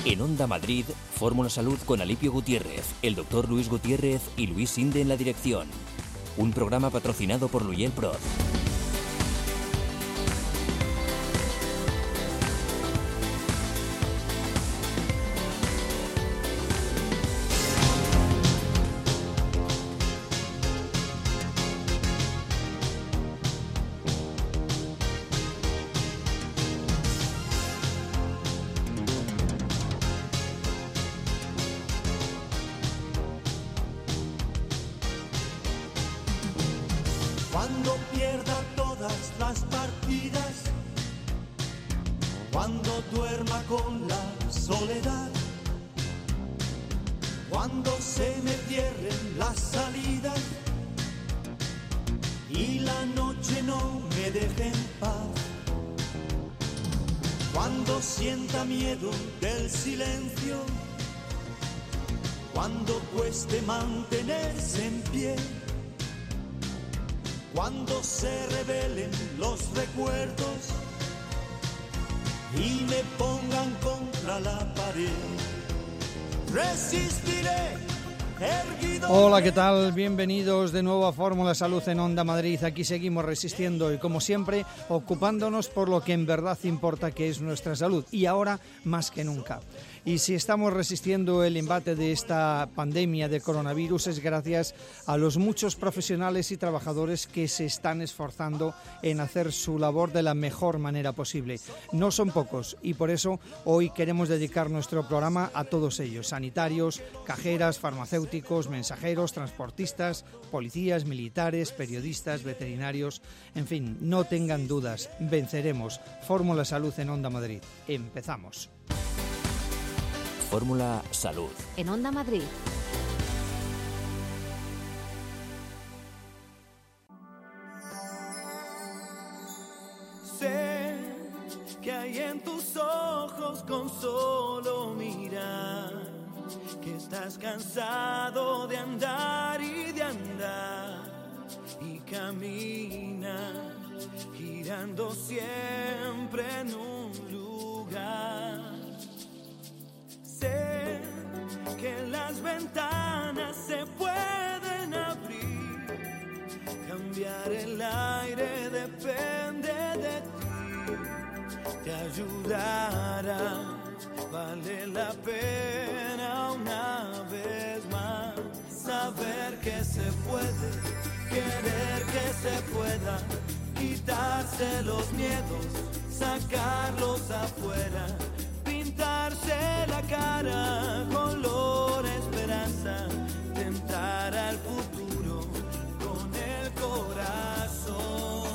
En Onda Madrid, Fórmula Salud con Alipio Gutiérrez, el doctor Luis Gutiérrez y Luis Inde en la dirección. Un programa patrocinado por Luyel Proz. Cuando pierda todas las partidas, cuando duerma con la soledad, cuando se me cierren las salidas y la noche no me deje en paz, cuando sienta miedo del silencio, cuando cueste mantenerse en pie, cuando se revelen los recuerdos y me pongan contra la pared, resistiré erguido. Hola, ¿qué tal? Bienvenidos de nuevo a Fórmula Salud en Onda Madrid. Aquí seguimos resistiendo y, como siempre, ocupándonos por lo que en verdad importa, que es nuestra salud, y ahora más que nunca. Y si estamos resistiendo el embate de esta pandemia de coronavirus es gracias a los muchos profesionales y trabajadores que se están esforzando en hacer su labor de la mejor manera posible. No son pocos y por eso hoy queremos dedicar nuestro programa a todos ellos: sanitarios, cajeras, farmacéuticos, mensajeros, transportistas, policías, militares, periodistas, veterinarios. En fin, no tengan dudas, venceremos. Fórmula Salud en Onda Madrid. Empezamos. Fórmula Salud en Onda Madrid. Sé que hay en tus ojos con solo mirar, que estás cansado de andar y de andar, y camina girando siempre en un lugar. Sé que las ventanas se pueden abrir, cambiar el aire depende de ti, te ayudará, vale la pena una vez más saber que se puede, querer que se pueda, quitarse los miedos, sacarlos afuera, pintarse la cara, color esperanza, tentar al futuro con el corazón.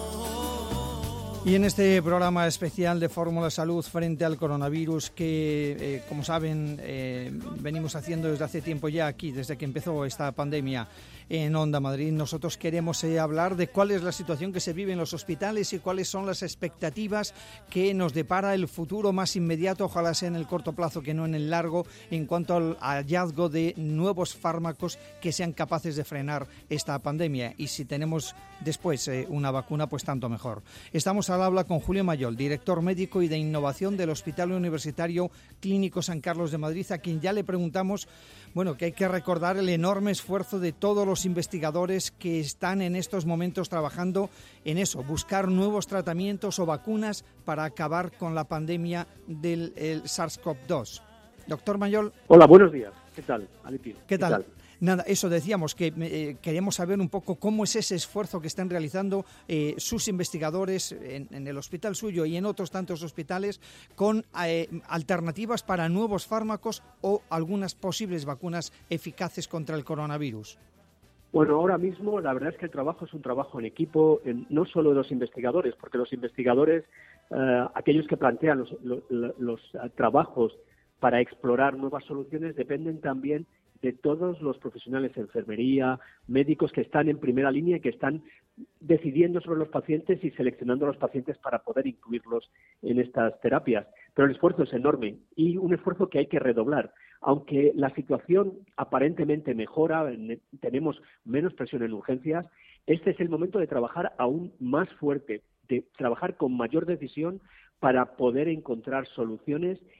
Y en este programa especial de Fórmula Salud frente al coronavirus que, como saben, venimos haciendo desde hace tiempo ya aquí, desde que empezó esta pandemia en Onda Madrid, nosotros queremos hablar de cuál es la situación que se vive en los hospitales y cuáles son las expectativas que nos depara el futuro más inmediato, ojalá sea en el corto plazo que no en el largo, en cuanto al hallazgo de nuevos fármacos que sean capaces de frenar esta pandemia. Y si tenemos después una vacuna, pues tanto mejor. Estamos al habla con Julio Mayol, director médico y de innovación del Hospital Universitario Clínico San Carlos de Madrid, a quien ya le preguntamos, bueno, que hay que recordar el enorme esfuerzo de todos los investigadores que están en estos momentos trabajando en eso, buscar nuevos tratamientos o vacunas para acabar con la pandemia del SARS-CoV-2. Doctor Mayol. Hola, buenos días. ¿Qué tal, Alipio? ¿Qué tal? Nada, eso decíamos, que queremos saber un poco cómo es ese esfuerzo que están realizando sus investigadores en el hospital suyo y en otros tantos hospitales con alternativas para nuevos fármacos o algunas posibles vacunas eficaces contra el coronavirus. Bueno, ahora mismo la verdad es que el trabajo es un trabajo en equipo, no solo de los investigadores, porque los investigadores, aquellos que plantean los trabajos para explorar nuevas soluciones, dependen también de todos los profesionales de enfermería, médicos que están en primera línea y que están decidiendo sobre los pacientes y seleccionando a los pacientes para poder incluirlos en estas terapias. Pero el esfuerzo es enorme y un esfuerzo que hay que redoblar. Aunque la situación aparentemente mejora, tenemos menos presión en urgencias, este es el momento de trabajar aún más fuerte, de trabajar con mayor decisión para poder encontrar soluciones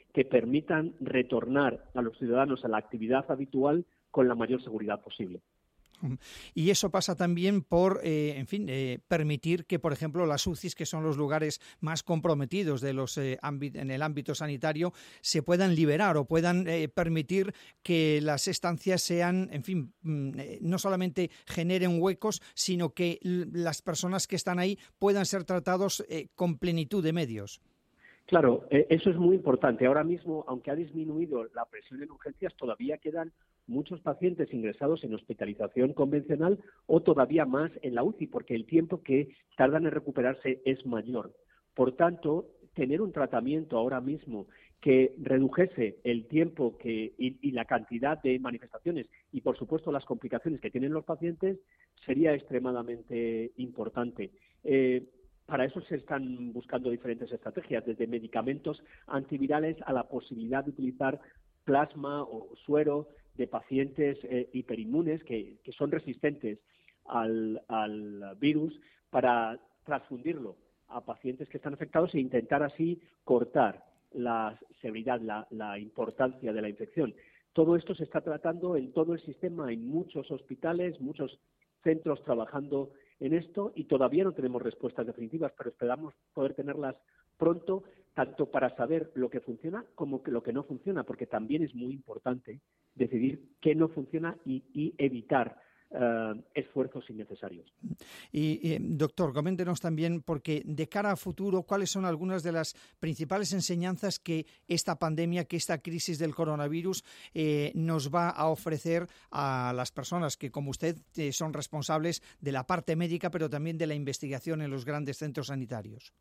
que permitan retornar a los ciudadanos a la actividad habitual con la mayor seguridad posible. Y eso pasa también por, permitir que, por ejemplo, las UCIs, que son los lugares más comprometidos de en el ámbito sanitario, se puedan liberar o puedan permitir que las estancias sean, no solamente generen huecos, sino que las personas que están ahí puedan ser tratados con plenitud de medios. Claro, eso es muy importante. Ahora mismo, aunque ha disminuido la presión en urgencias, todavía quedan muchos pacientes ingresados en hospitalización convencional o todavía más en la UCI, porque el tiempo que tardan en recuperarse es mayor. Por tanto, tener un tratamiento ahora mismo que redujese el tiempo y la cantidad de manifestaciones y, por supuesto, las complicaciones que tienen los pacientes sería extremadamente importante. Para eso se están buscando diferentes estrategias, desde medicamentos antivirales a la posibilidad de utilizar plasma o suero de pacientes hiperinmunes que son resistentes al virus para transfundirlo a pacientes que están afectados e intentar así cortar la severidad, la importancia de la infección. Todo esto se está tratando en todo el sistema, en muchos hospitales, muchos centros trabajando en esto y todavía no tenemos respuestas definitivas, pero esperamos poder tenerlas pronto, tanto para saber lo que funciona como lo que no funciona, porque también es muy importante decidir qué no funciona y evitar esfuerzos innecesarios. Y doctor, coméntenos también, porque de cara a futuro, ¿cuáles son algunas de las principales enseñanzas que esta pandemia, que esta crisis del coronavirus nos va a ofrecer a las personas que, como usted, son responsables de la parte médica, pero también de la investigación en los grandes centros sanitarios?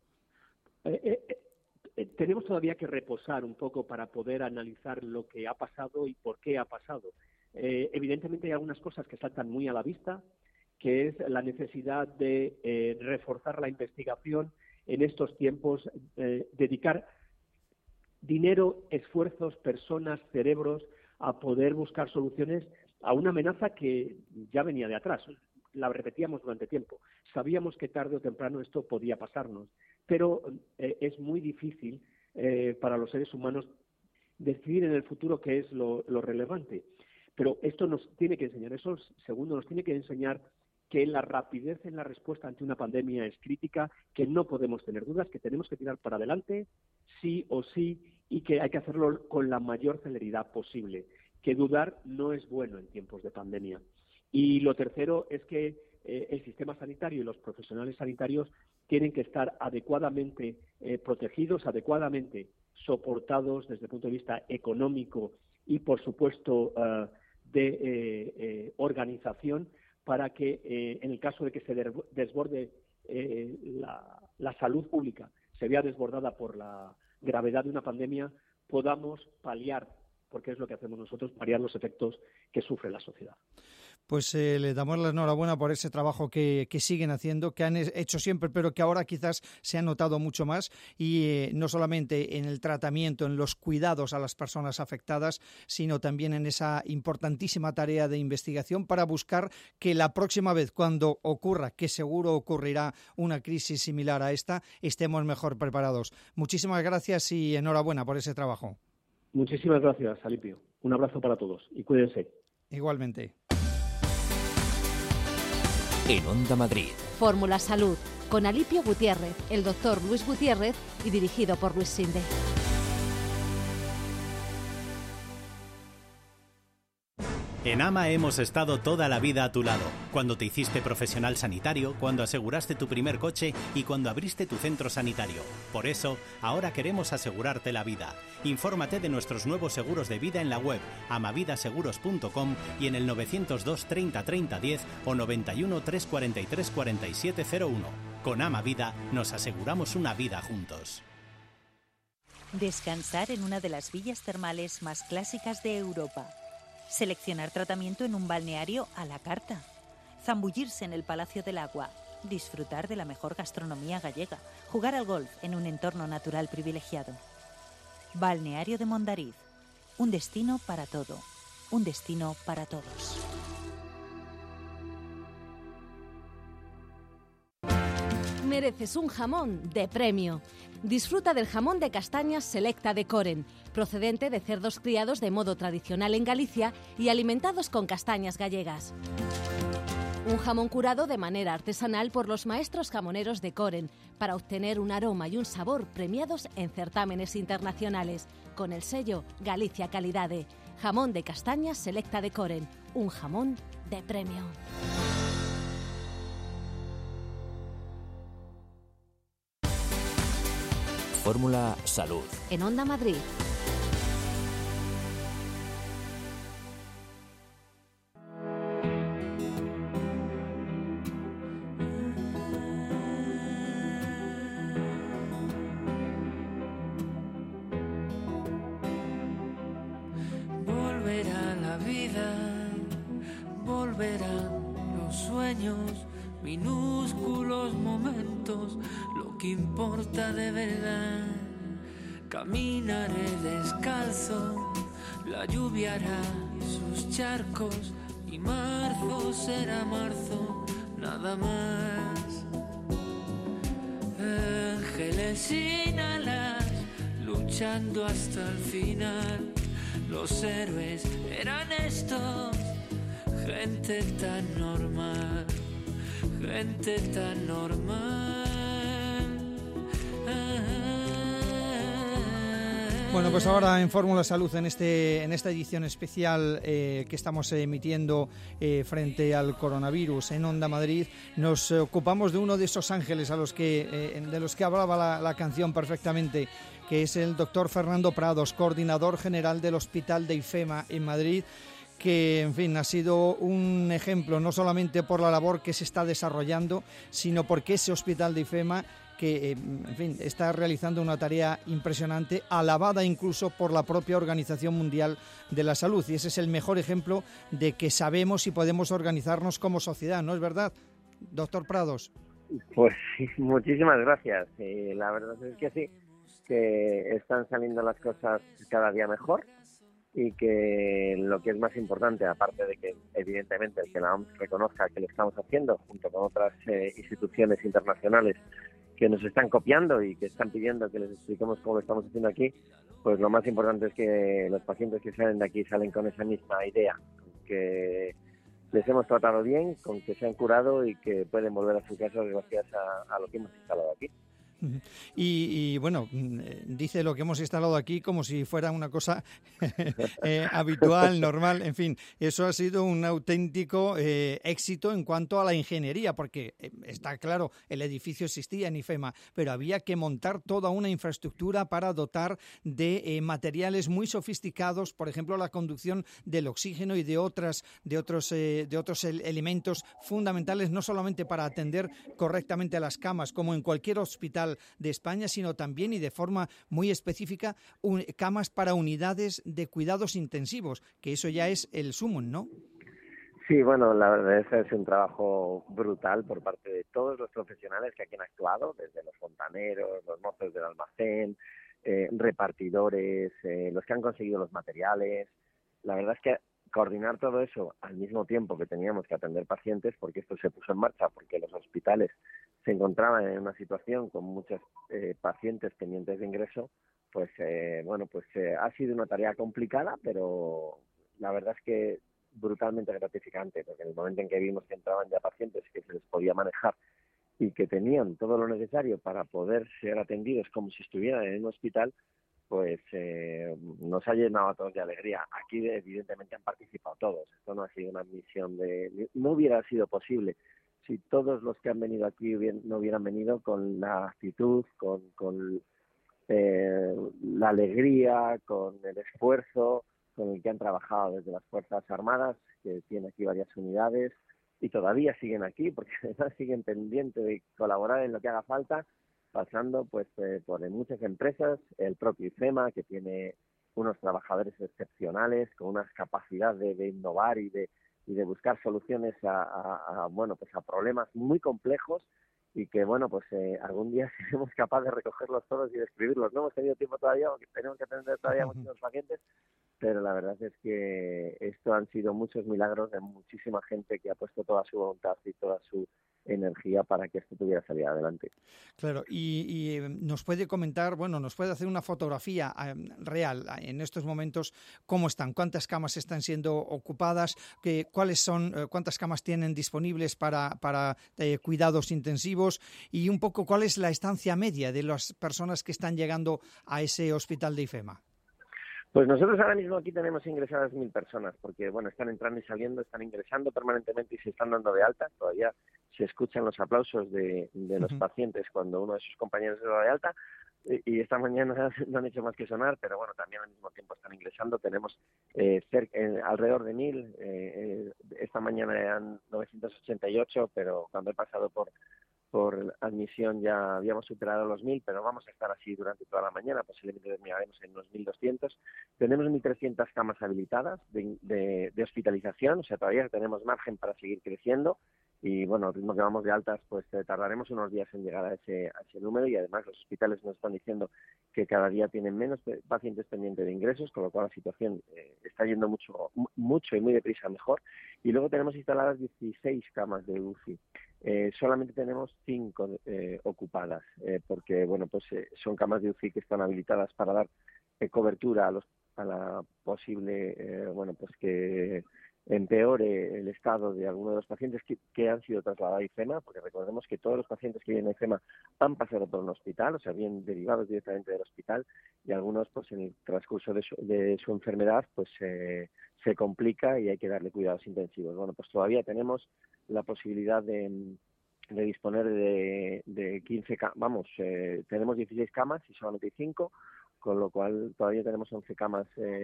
Tenemos todavía que reposar un poco para poder analizar lo que ha pasado y por qué ha pasado. Evidentemente hay algunas cosas que saltan muy a la vista, que es la necesidad de reforzar la investigación en estos tiempos, dedicar dinero, esfuerzos, personas, cerebros a poder buscar soluciones a una amenaza que ya venía de atrás. La repetíamos durante tiempo. Sabíamos que tarde o temprano esto podía pasarnos, pero es muy difícil para los seres humanos decidir en el futuro qué es lo relevante. Pero esto nos tiene que enseñar, eso segundo, nos tiene que enseñar que la rapidez en la respuesta ante una pandemia es crítica, que no podemos tener dudas, que tenemos que tirar para adelante, sí o sí, y que hay que hacerlo con la mayor celeridad posible, que dudar no es bueno en tiempos de pandemia. Y lo tercero es que el sistema sanitario y los profesionales sanitarios tienen que estar adecuadamente protegidos, adecuadamente soportados desde el punto de vista económico y, por supuesto, de organización, para que en el caso de que se desborde la salud pública, se vea desbordada por la gravedad de una pandemia, podamos paliar, porque es lo que hacemos nosotros, paliar los efectos que sufre la sociedad. Pues le damos la enhorabuena por ese trabajo que siguen haciendo, que han hecho siempre, pero que ahora quizás se ha notado mucho más, y no solamente en el tratamiento, en los cuidados a las personas afectadas, sino también en esa importantísima tarea de investigación para buscar que la próxima vez, cuando ocurra, que seguro ocurrirá una crisis similar a esta, estemos mejor preparados. Muchísimas gracias y enhorabuena por ese trabajo. Muchísimas gracias, Alipio. Un abrazo para todos y cuídense. Igualmente. En Onda Madrid. Fórmula Salud, con Alipio Gutiérrez, el doctor Luis Gutiérrez y dirigido por Luis Sinde. En AMA hemos estado toda la vida a tu lado, cuando te hiciste profesional sanitario, cuando aseguraste tu primer coche y cuando abriste tu centro sanitario. Por eso, ahora queremos asegurarte la vida. Infórmate de nuestros nuevos seguros de vida en la web amavidaseguros.com y en el 902 30 30 10 o 91 343 4701. Con AMA Vida nos aseguramos una vida juntos. Descansar en una de las villas termales más clásicas de Europa. Seleccionar tratamiento en un balneario a la carta. Zambullirse en el Palacio del Agua. Disfrutar de la mejor gastronomía gallega. Jugar al golf en un entorno natural privilegiado. Balneario de Mondariz. Un destino para todo. Un destino para todos. mereces un jamón de premio. Disfruta del jamón de castañas Selecta de Coren, procedente de cerdos criados de modo tradicional en Galicia y alimentados con castañas gallegas. Un jamón curado de manera artesanal por los maestros jamoneros de Coren para obtener un aroma y un sabor premiados en certámenes internacionales con el sello Galicia Calidade. Jamón de castañas Selecta de Coren, un jamón de premio. Fórmula Salud. En Onda Madrid. Volverá la vida, volverán los sueños, minúsculos momentos, lo que importa de verdad. Caminaré descalzo, la lluvia hará sus charcos y marzo será marzo, nada más. Ángeles sin alas, luchando hasta el final. Los héroes eran estos, gente tan normal, gente tan normal. Bueno, pues ahora en Fórmula Salud, en esta edición especial que estamos emitiendo frente al coronavirus en Onda Madrid, nos ocupamos de uno de esos ángeles de los que hablaba la canción perfectamente, que es el doctor Fernando Prados, coordinador general del Hospital de IFEMA en Madrid, que, en fin, ha sido un ejemplo no solamente por la labor que se está desarrollando, sino porque ese Hospital de IFEMA que, en fin, está realizando una tarea impresionante, alabada incluso por la propia Organización Mundial de la Salud. Y ese es el mejor ejemplo de que sabemos y podemos organizarnos como sociedad, ¿no es verdad, doctor Prados? Pues sí, muchísimas gracias. La verdad es que sí, que están saliendo las cosas cada día mejor y que lo que es más importante, aparte de que evidentemente el que la OMS reconozca que lo estamos haciendo junto con otras instituciones internacionales que nos están copiando y que están pidiendo que les expliquemos cómo lo estamos haciendo aquí, pues lo más importante es que los pacientes que salen de aquí salen con esa misma idea, que les hemos tratado bien, con que se han curado y que pueden volver a su casa gracias a lo que hemos instalado aquí. Y bueno, dice lo que hemos instalado aquí como si fuera una cosa habitual, normal, en fin, eso ha sido un auténtico éxito en cuanto a la ingeniería, porque está claro, el edificio existía en IFEMA, pero había que montar toda una infraestructura para dotar de materiales muy sofisticados, por ejemplo, la conducción del oxígeno y de otros elementos fundamentales, no solamente para atender correctamente a las camas, como en cualquier hospital de España, sino también y de forma muy específica camas para unidades de cuidados intensivos, que eso ya es el sumum, ¿no? Sí, bueno, la verdad es que es un trabajo brutal por parte de todos los profesionales que aquí han actuado, desde los fontaneros, los mozos del almacén, repartidores, los que han conseguido los materiales. La verdad es que coordinar todo eso al mismo tiempo que teníamos que atender pacientes, porque esto se puso en marcha, porque los hospitales se encontraban en una situación con muchos pacientes pendientes de ingreso, pues ha sido una tarea complicada, pero la verdad es que brutalmente gratificante, porque en el momento en que vimos que entraban ya pacientes que se les podía manejar y que tenían todo lo necesario para poder ser atendidos como si estuvieran en un hospital, pues nos ha llenado a todos de alegría. Aquí evidentemente han participado todos. Esto no ha sido una misión no hubiera sido posible si todos los que han venido aquí no hubieran venido con la actitud, con la alegría, con el esfuerzo con el que han trabajado desde las Fuerzas Armadas, que tiene aquí varias unidades y todavía siguen aquí porque además siguen pendientes de colaborar en lo que haga falta, pasando pues por muchas empresas, el propio IFEMA, que tiene unos trabajadores excepcionales con una capacidad de innovar y de buscar soluciones a problemas muy complejos y que algún día seremos capaces de recogerlos todos y de escribirlos. No hemos tenido tiempo todavía porque tenemos que atender todavía muchos pacientes, pero la verdad es que esto han sido muchos milagros de muchísima gente que ha puesto toda su voluntad y toda su energía para que esto pudiera salir adelante. Claro, y nos puede comentar, nos puede hacer una fotografía real en estos momentos, cómo están, cuántas camas están siendo ocupadas, cuántas camas tienen disponibles para cuidados intensivos y un poco cuál es la estancia media de las personas que están llegando a ese hospital de IFEMA. Pues nosotros ahora mismo aquí tenemos ingresadas 1.000 personas, porque están entrando y saliendo, están ingresando permanentemente y se están dando de alta. Todavía se escuchan los aplausos de los pacientes cuando uno de sus compañeros se da de alta, y esta mañana no han hecho más que sonar, pero también al mismo tiempo están ingresando. Tenemos alrededor de 1.000, esta mañana eran 988, pero cuando he pasado por admisión ya habíamos superado los 1.000, pero vamos a estar así durante toda la mañana, posiblemente terminaremos en los 1.200. Tenemos 1.300 camas habilitadas de hospitalización, o sea, todavía tenemos margen para seguir creciendo, y al ritmo que vamos de altas, pues tardaremos unos días en llegar a ese número, y además los hospitales nos están diciendo que cada día tienen menos pacientes pendientes de ingresos, con lo cual la situación está yendo mucho y muy deprisa mejor. Y luego tenemos instaladas 16 camas de UCI. Solamente tenemos 5 ocupadas, porque son camas de UCI que están habilitadas para dar cobertura a la posible que empeore el estado de algunos de los pacientes que han sido trasladados a IFEMA, porque recordemos que todos los pacientes que vienen a IFEMA han pasado por un hospital, o sea, bien derivados directamente del hospital, y algunos en el transcurso de su enfermedad se complica y hay que darle cuidados intensivos. Todavía tenemos la posibilidad de disponer de 15 camas, tenemos 16 camas y solamente hay 5, con lo cual todavía tenemos 11 camas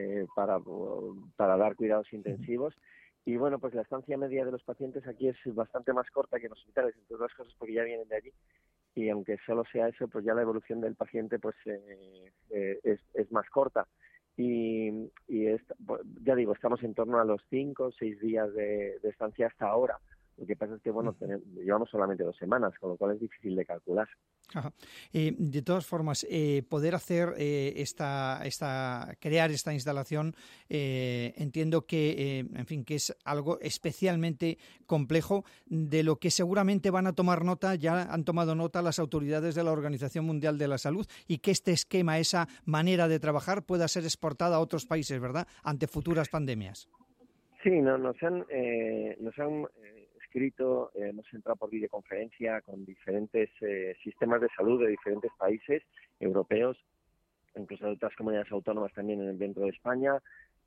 para dar cuidados intensivos. Y la estancia media de los pacientes aquí es bastante más corta que en los hospitales, entre otras cosas porque ya vienen de allí, y aunque solo sea eso, pues ya la evolución del paciente es más corta. Y ya digo, estamos en torno a los 5 o 6 días de estancia hasta ahora. Lo que pasa es que, llevamos solamente 2 semanas, con lo cual es difícil de calcular. Ajá. De todas formas, poder hacer crear esta instalación, entiendo que, que es algo especialmente complejo, de lo que seguramente van a tomar nota, ya han tomado nota las autoridades de la Organización Mundial de la Salud, y que este esquema, esa manera de trabajar, pueda ser exportada a otros países, ¿verdad?, ante futuras pandemias. Sí, nos han escrito, hemos entrado por videoconferencia con diferentes sistemas de salud de diferentes países europeos, incluso de otras comunidades autónomas también dentro de España,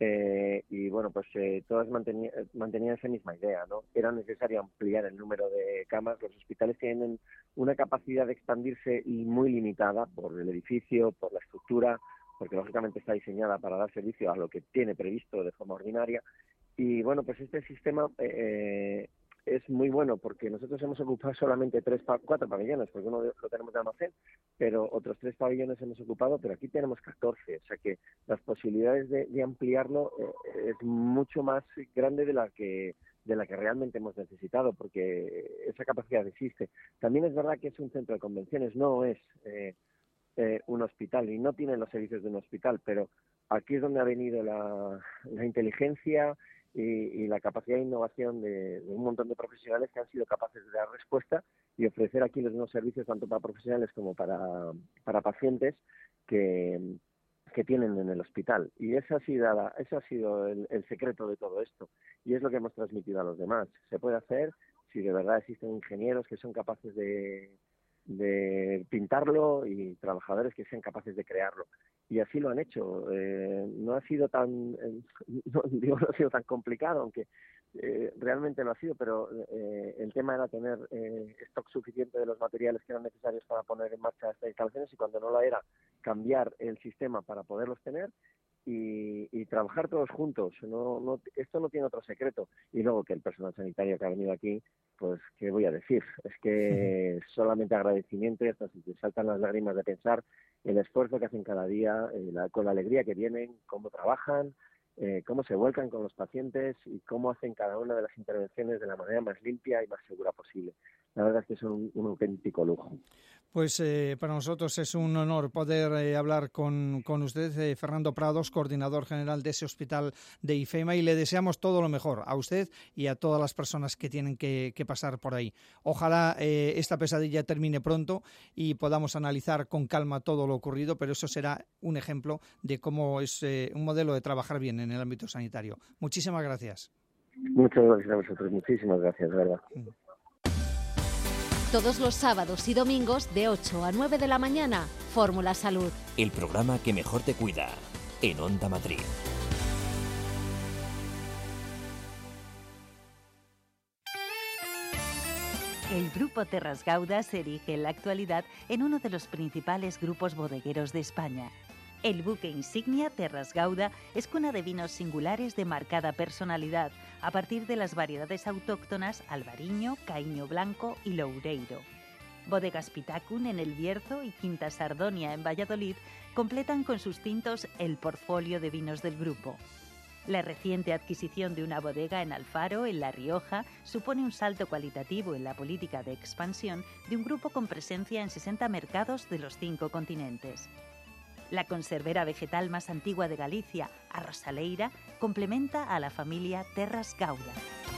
todas mantenían esa misma idea, ¿no? Era necesario ampliar el número de camas. Los hospitales tienen una capacidad de expandirse muy limitada por el edificio, por la estructura, porque lógicamente está diseñada para dar servicio a lo que tiene previsto de forma ordinaria. Y este sistema es muy bueno, porque nosotros hemos ocupado solamente 4 pabellones, porque uno lo tenemos de almacén, pero otros 3 pabellones hemos ocupado, pero aquí tenemos 14, o sea que las posibilidades de ampliarlo es mucho más grande de la que realmente hemos necesitado, porque esa capacidad existe. También es verdad que es un centro de convenciones, no es un hospital, y no tiene los servicios de un hospital, pero aquí es donde ha venido la inteligencia y la capacidad de innovación de un montón de profesionales que han sido capaces de dar respuesta y ofrecer aquí los mismos servicios tanto para profesionales como para pacientes que tienen en el hospital. Y ese ha sido el secreto de todo esto, y es lo que hemos transmitido a los demás. Se puede hacer si de verdad existen ingenieros que son capaces de pintarlo y trabajadores que sean capaces de crearlo, y así lo han hecho. No ha sido tan complicado, aunque realmente lo ha sido, pero el tema era tener stock suficiente de los materiales que eran necesarios para poner en marcha estas instalaciones, y cuando no lo era, cambiar el sistema para poderlos tener y trabajar todos juntos. Esto no tiene otro secreto. Y luego que el personal sanitario que ha venido aquí, pues, ¿qué voy a decir? Es que solamente agradecimiento, y hasta se te saltan las lágrimas de pensar el esfuerzo que hacen cada día, con la alegría que vienen, cómo trabajan, cómo se vuelcan con los pacientes y cómo hacen cada una de las intervenciones de la manera más limpia y más segura posible. la verdad es que son un auténtico lujo. Pues para nosotros es un honor poder hablar con usted, Fernando Prados, coordinador general de ese hospital de IFEMA, y le deseamos todo lo mejor a usted y a todas las personas que tienen que pasar por ahí. Ojalá esta pesadilla termine pronto y podamos analizar con calma todo lo ocurrido, pero eso será un ejemplo de cómo es un modelo de trabajar bien en el ámbito sanitario. Muchísimas gracias. Muchas gracias a vosotros, muchísimas gracias, de verdad. Todos los sábados y domingos de 8 a 9 de la mañana, Fórmula Salud. El programa que mejor te cuida, en Onda Madrid. El Grupo Terras Gauda se erige en la actualidad en uno de los principales grupos bodegueros de España. El buque insignia Terras Gauda es cuna de vinos singulares de marcada personalidad, a partir de las variedades autóctonas Albariño, Caíño Blanco y Loureiro. Bodegas Pitacun en El Bierzo y Quinta Sardonia en Valladolid completan con sus tintos el portfolio de vinos del grupo. La reciente adquisición de una bodega en Alfaro, en La Rioja, supone un salto cualitativo en la política de expansión de un grupo con presencia en 60 mercados de los 5 continentes. La conservera vegetal más antigua de Galicia, Arrosaleira, complementa a la familia Terras Gauda.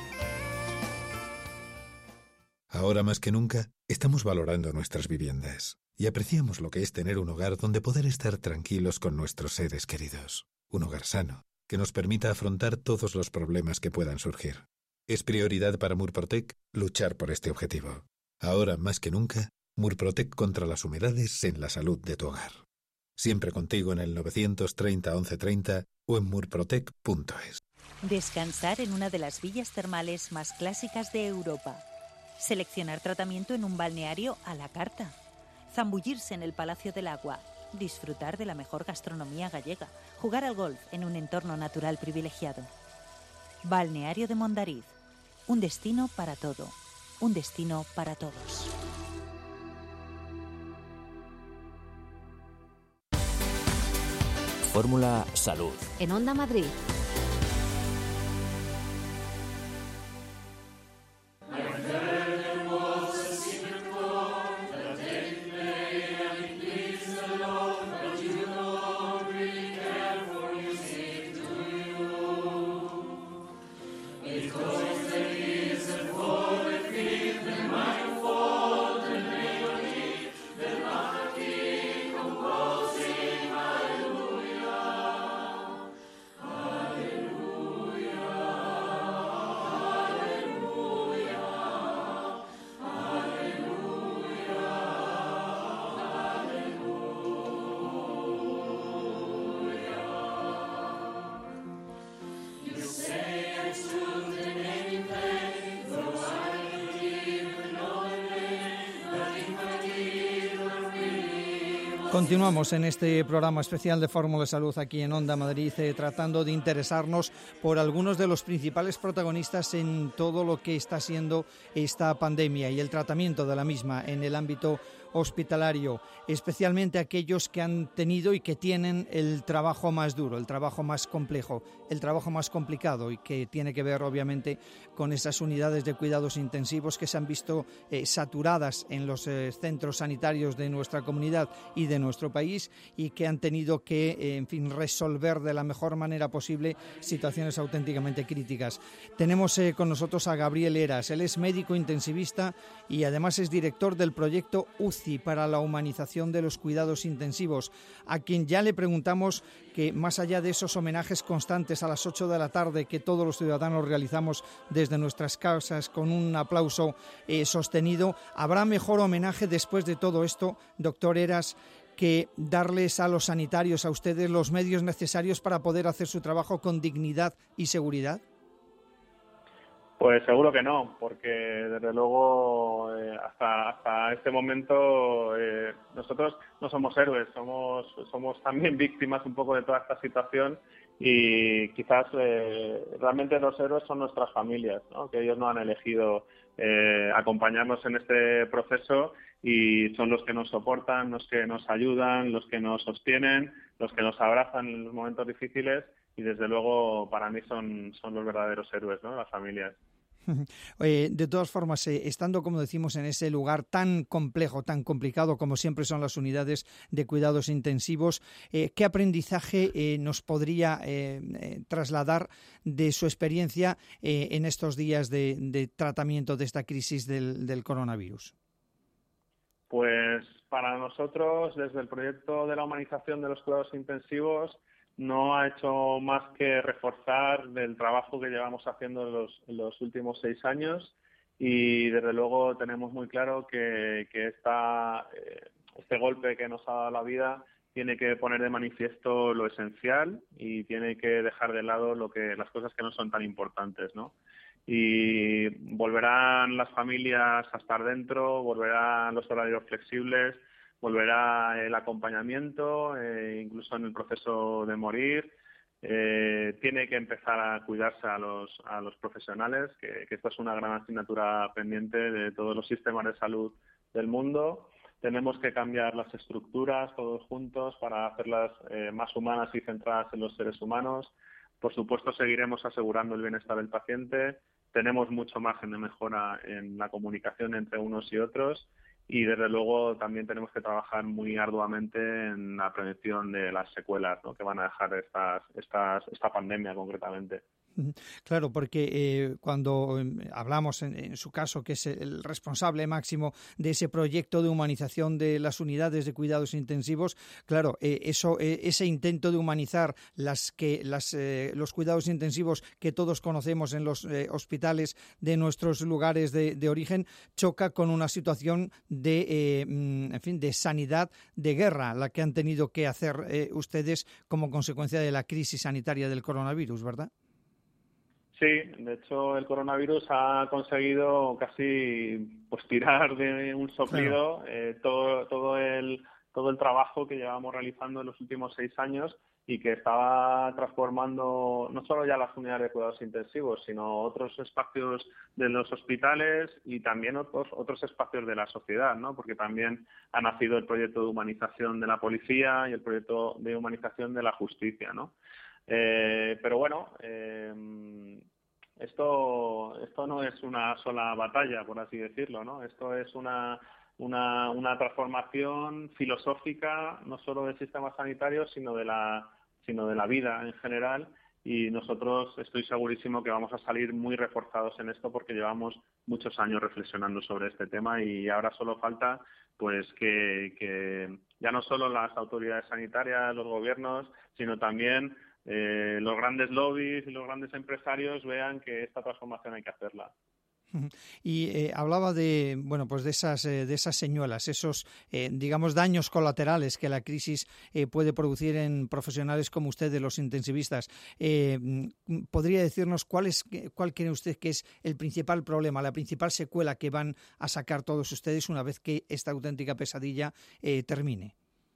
Ahora más que nunca, estamos valorando nuestras viviendas y apreciamos lo que es tener un hogar donde poder estar tranquilos con nuestros seres queridos. Un hogar sano, que nos permita afrontar todos los problemas que puedan surgir. Es prioridad para Murprotec luchar por este objetivo. Ahora más que nunca, Murprotec contra las humedades en la salud de tu hogar. Siempre contigo en el 930 1130 o en murprotec.es. Descansar en una de las villas termales más clásicas de Europa. Seleccionar tratamiento en un balneario a la carta. Zambullirse en el Palacio del Agua. Disfrutar de la mejor gastronomía gallega. Jugar al golf en un entorno natural privilegiado. Balneario de Mondariz. Un destino para todo. Un destino para todos. Fórmula Salud. En Onda Madrid. Continuamos en este programa especial de Fórmula Salud aquí en Onda Madrid, tratando de interesarnos por algunos de los principales protagonistas en todo lo que está siendo esta pandemia y el tratamiento de la misma en el ámbito hospitalario, especialmente aquellos que han tenido y que tienen el trabajo más duro, el trabajo más complejo, el trabajo más complicado, y que tiene que ver obviamente con esas unidades de cuidados intensivos que se han visto saturadas en los centros sanitarios de nuestra comunidad y de nuestro país, y que han tenido que, resolver de la mejor manera posible situaciones auténticamente críticas. Tenemos con nosotros a Gabriel Heras. Él es médico intensivista y además es director del proyecto UCI para la humanización de los cuidados intensivos, a quien ya le preguntamos que, más allá de esos homenajes constantes a las 8 de la tarde que todos los ciudadanos realizamos desde nuestras casas con un aplauso sostenido, ¿habrá mejor homenaje después de todo esto, doctor Heras, que darles a los sanitarios, a ustedes, los medios necesarios para poder hacer su trabajo con dignidad y seguridad? Pues seguro que no, porque desde luego hasta este momento nosotros no somos héroes, somos también víctimas un poco de toda esta situación, y quizás realmente los héroes son nuestras familias, ¿no? Que ellos no han elegido acompañarnos en este proceso, y son los que nos soportan, los que nos ayudan, los que nos sostienen, los que nos abrazan en los momentos difíciles, y desde luego para mí son los verdaderos héroes, ¿no? Las familias. De todas formas, estando, como decimos, en ese lugar tan complejo, tan complicado como siempre son las unidades de cuidados intensivos, ¿qué aprendizaje nos podría trasladar de su experiencia en estos días de tratamiento de esta crisis del coronavirus? Pues para nosotros, desde el proyecto de la humanización de los cuidados intensivos, no ha hecho más que reforzar el trabajo que llevamos haciendo en los últimos 6 años y desde luego tenemos muy claro que este golpe que nos ha dado la vida tiene que poner de manifiesto lo esencial y tiene que dejar de lado las cosas que no son tan importantes, ¿no? Y volverán las familias a estar dentro, volverán los horarios flexibles, volverá el acompañamiento, incluso en el proceso de morir. Tiene que empezar a cuidarse a los profesionales, que esto es una gran asignatura pendiente de todos los sistemas de salud del mundo. Tenemos que cambiar las estructuras todos juntos para hacerlas más humanas y centradas en los seres humanos. Por supuesto, seguiremos asegurando el bienestar del paciente. Tenemos mucho margen de mejora en la comunicación entre unos y otros. Y, desde luego, también tenemos que trabajar muy arduamente en la prevención de las secuelas, ¿no?, que van a dejar esta pandemia concretamente. Claro, porque cuando hablamos, en su caso, que es el responsable máximo de ese proyecto de humanización de las unidades de cuidados intensivos, claro, ese intento de humanizar los cuidados intensivos que todos conocemos en los hospitales de nuestros lugares de origen, choca con una situación de sanidad de guerra, la que han tenido que hacer ustedes como consecuencia de la crisis sanitaria del coronavirus, ¿verdad? Sí, de hecho el coronavirus ha conseguido casi tirar de un soplido todo el trabajo que llevábamos realizando en los últimos 6 años y que estaba transformando no solo ya las unidades de cuidados intensivos, sino otros espacios de los hospitales y también otros espacios de la sociedad, ¿no? Porque también ha nacido el proyecto de humanización de la policía y el proyecto de humanización de la justicia, ¿no? Pero bueno, esto no es una sola batalla, por así decirlo, ¿no? Esto es una transformación filosófica, no solo del sistema sanitario, sino de la vida en general. Y nosotros estoy segurísimo que vamos a salir muy reforzados en esto porque llevamos muchos años reflexionando sobre este tema y ahora solo falta que ya no solo las autoridades sanitarias, los gobiernos, sino también los grandes lobbies y los grandes empresarios vean que esta transformación hay que hacerla. Y hablaba de esas señuelas, esos digamos daños colaterales que la crisis puede producir en profesionales como ustedes, los intensivistas. ¿Podría decirnos cuál cree usted que es el principal problema, la principal secuela que van a sacar todos ustedes una vez que esta auténtica pesadilla termine?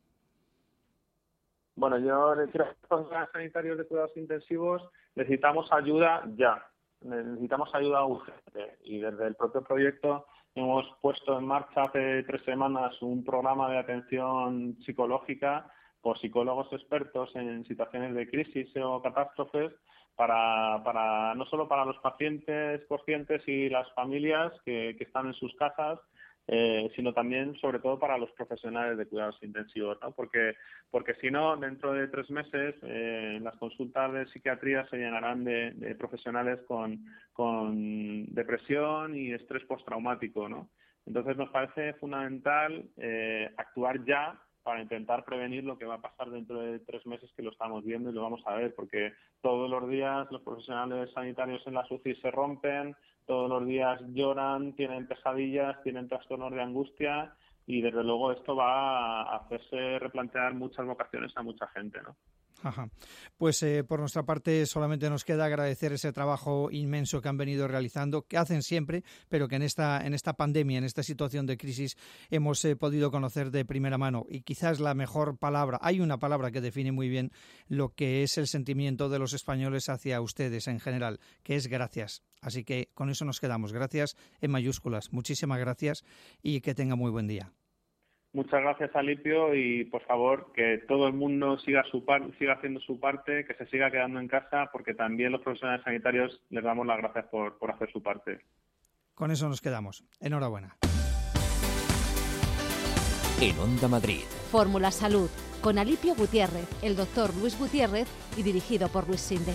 Bueno, yo le quiero a los sanitarios de cuidados intensivos, necesitamos ayuda ya. Necesitamos ayuda urgente y desde el propio proyecto hemos puesto en marcha hace 3 semanas un programa de atención psicológica por psicólogos expertos en situaciones de crisis o catástrofes para no solo para los pacientes conscientes y las familias que están en sus casas, sino también, sobre todo, para los profesionales de cuidados intensivos, ¿no? Porque si no, dentro de 3 meses, las consultas de psiquiatría se llenarán de profesionales con depresión y estrés postraumático, ¿no? Entonces, nos parece fundamental actuar ya para intentar prevenir lo que va a pasar dentro de 3 meses, que lo estamos viendo y lo vamos a ver, porque todos los días los profesionales sanitarios en las UCI se rompen, todos los días lloran, tienen pesadillas, tienen trastornos de angustia y desde luego esto va a hacerse replantear muchas vocaciones a mucha gente, ¿no? Ajá. Pues por nuestra parte solamente nos queda agradecer ese trabajo inmenso que han venido realizando, que hacen siempre, pero que en esta pandemia, en esta situación de crisis, hemos podido conocer de primera mano. Y quizás la mejor palabra, hay una palabra que define muy bien lo que es el sentimiento de los españoles hacia ustedes en general, que es gracias. Así que con eso nos quedamos. Gracias en mayúsculas. Muchísimas gracias y que tenga muy buen día. muchas gracias, Alipio, y por favor que todo el mundo siga haciendo su parte, que se siga quedando en casa, porque también los profesionales sanitarios les damos las gracias por hacer su parte. Con eso nos quedamos. Enhorabuena. En Onda Madrid. Fórmula Salud, con Alipio Gutiérrez, el doctor Luis Gutiérrez y dirigido por Luis Sinde.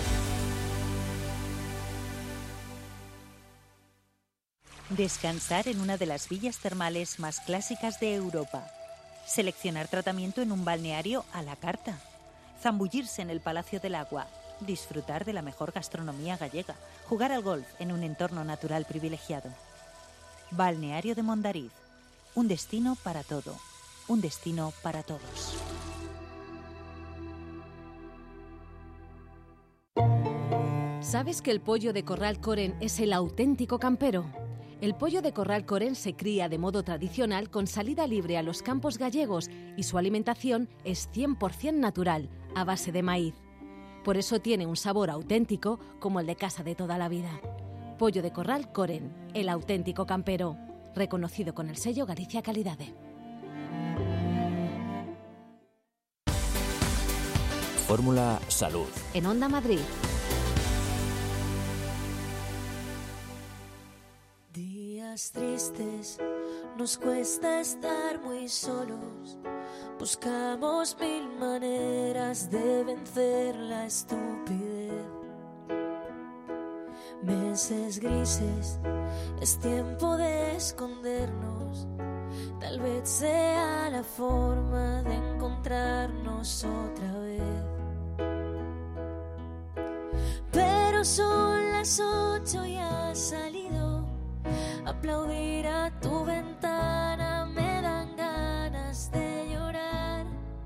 Descansar en una de las villas termales más clásicas de Europa. Seleccionar tratamiento en un balneario a la carta. Zambullirse en el Palacio del Agua. Disfrutar de la mejor gastronomía gallega. Jugar al golf en un entorno natural privilegiado. Balneario de Mondariz. Un destino para todo. Un destino para todos. ¿Sabes que el pollo de Corral Coren es el auténtico campero? El pollo de Corral Coren se cría de modo tradicional con salida libre a los campos gallegos y su alimentación es 100% natural, a base de maíz. Por eso tiene un sabor auténtico como el de casa de toda la vida. Pollo de Corral Coren, el auténtico campero, reconocido con el sello Galicia Calidade. Fórmula Salud. En Onda Madrid. Tristes, nos cuesta estar muy solos, buscamos mil maneras de vencer la estupidez. Meses grises, es tiempo de escondernos, tal vez sea la forma de encontrarnos otra vez. Pero son las 8 y has salido. Aplaudir a tu ventana me dan ganas de llorar.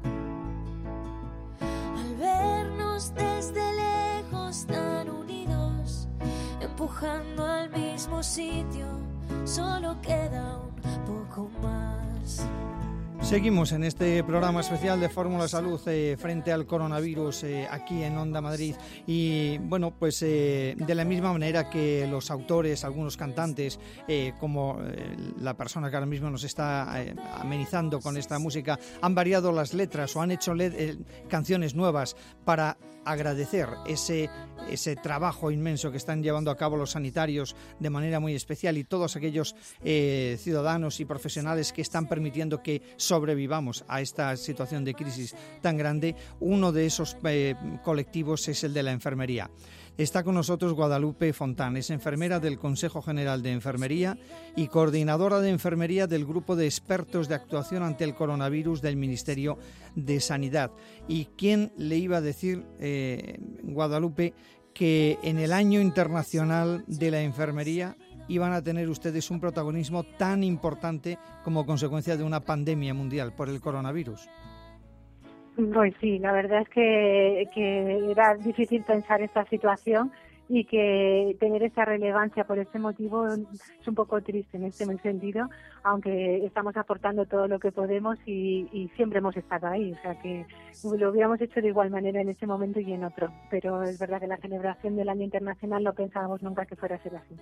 Al vernos desde lejos tan unidos, empujando al mismo sitio, solo queda un poco más. Seguimos en este programa especial de Fórmula Salud frente al coronavirus aquí en Onda Madrid y bueno, pues de la misma manera que los autores, algunos cantantes, como la persona que ahora mismo nos está amenizando con esta música, han variado las letras o han hecho canciones nuevas para agradecer ese trabajo inmenso que están llevando a cabo los sanitarios de manera muy especial y todos aquellos ciudadanos y profesionales que están permitiendo que sobrevivamos a esta situación de crisis tan grande. Uno de esos colectivos es el de la enfermería. Está con nosotros Guadalupe Fontán, es enfermera del Consejo General de Enfermería y coordinadora de enfermería del Grupo de Expertos de Actuación ante el Coronavirus del Ministerio de Sanidad. ¿Y quién le iba a decir, Guadalupe, que en el Año Internacional de la Enfermería iban a tener ustedes un protagonismo tan importante como consecuencia de una pandemia mundial por el coronavirus? Pues sí, la verdad es que era difícil pensar esta situación y que tener esa relevancia por ese motivo es un poco triste en este sentido, aunque estamos aportando todo lo que podemos y siempre hemos estado ahí, o sea que lo hubiéramos hecho de igual manera en este momento y en otro, pero es verdad que la celebración del Año Internacional no pensábamos nunca que fuera a ser así.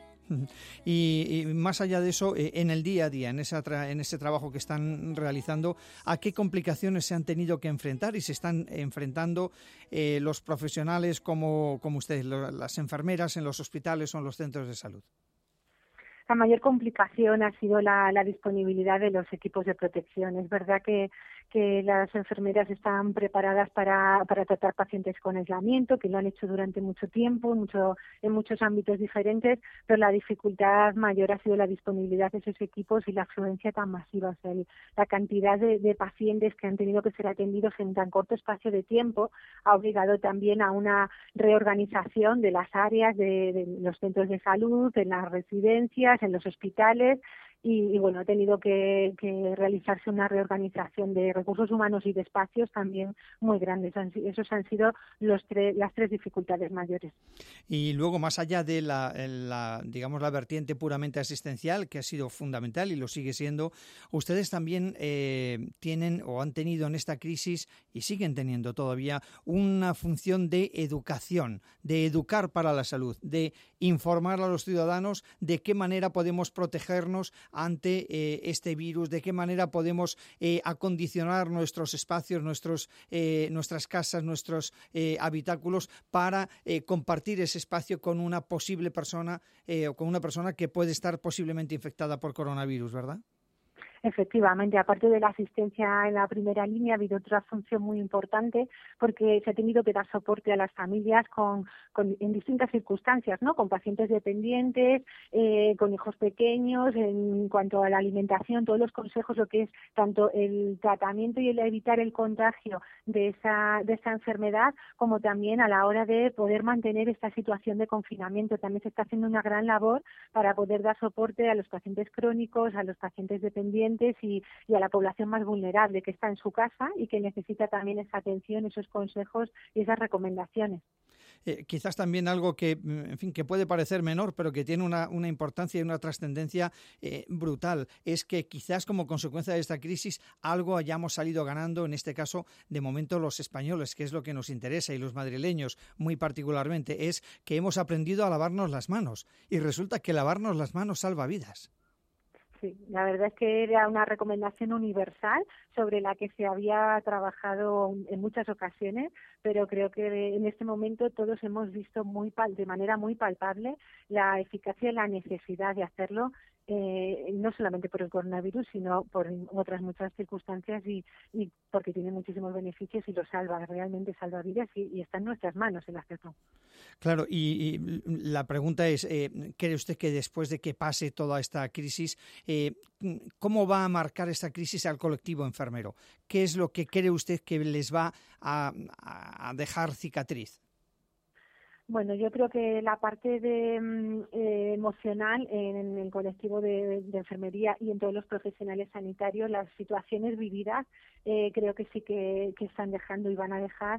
Y más allá de eso, en el día a día, en ese trabajo que están realizando, ¿a qué complicaciones se han tenido que enfrentar y se están enfrentando los profesionales como ustedes, las enfermeras en los hospitales o en los centros de salud? La mayor complicación ha sido la disponibilidad de los equipos de protección. Es verdad que las enfermeras están preparadas para tratar pacientes con aislamiento, que lo han hecho durante mucho tiempo, en muchos ámbitos diferentes, pero la dificultad mayor ha sido la disponibilidad de esos equipos y la afluencia tan masiva. O sea, la cantidad de pacientes que han tenido que ser atendidos en tan corto espacio de tiempo ha obligado también a una reorganización de las áreas de los centros de salud, en las residencias, en los hospitales y bueno, ha tenido que realizarse una reorganización de recursos humanos y de espacios también muy grandes. Esos han sido las tres dificultades mayores. Y luego, más allá de la vertiente puramente asistencial, que ha sido fundamental y lo sigue siendo, ustedes también tienen o han tenido en esta crisis y siguen teniendo todavía una función de educación, de educar para la salud, de informar a los ciudadanos de qué manera podemos protegernos ante este virus, de qué manera podemos acondicionar nuestros espacios, nuestras casas, nuestros habitáculos para compartir ese espacio con una posible persona o con una persona que puede estar posiblemente infectada por coronavirus, ¿verdad? Efectivamente, aparte de la asistencia en la primera línea, ha habido otra función muy importante porque se ha tenido que dar soporte a las familias en distintas circunstancias, ¿no? Con pacientes dependientes, con hijos pequeños, en cuanto a la alimentación, todos los consejos, lo que es tanto el tratamiento y el evitar el contagio de esa enfermedad, como también a la hora de poder mantener esta situación de confinamiento. También se está haciendo una gran labor para poder dar soporte a los pacientes crónicos, a los pacientes dependientes y a la población más vulnerable que está en su casa y que necesita también esa atención, esos consejos y esas recomendaciones. Quizás también algo que, en fin, que puede parecer menor, pero que tiene una importancia y una trascendencia brutal, es que quizás como consecuencia de esta crisis algo hayamos salido ganando, en este caso, de momento los españoles, que es lo que nos interesa, y los madrileños muy particularmente, es que hemos aprendido a lavarnos las manos, y resulta que lavarnos las manos salva vidas. Sí, la verdad es que era una recomendación universal sobre la que se había trabajado en muchas ocasiones, pero creo que en este momento todos hemos visto de manera muy palpable la eficacia y la necesidad de hacerlo, no solamente por el coronavirus, sino por otras muchas circunstancias y porque tiene muchísimos beneficios y realmente salva vidas y está en nuestras manos el hacerlo. Claro, y la pregunta es, ¿cree usted que después de que pase toda esta crisis, cómo va a marcar esta crisis al colectivo enfermero? ¿Qué es lo que cree usted que les va a dejar cicatriz? Bueno, yo creo que la parte emocional en el colectivo de enfermería y en todos los profesionales sanitarios, las situaciones vividas, creo que sí que están dejando y van a dejar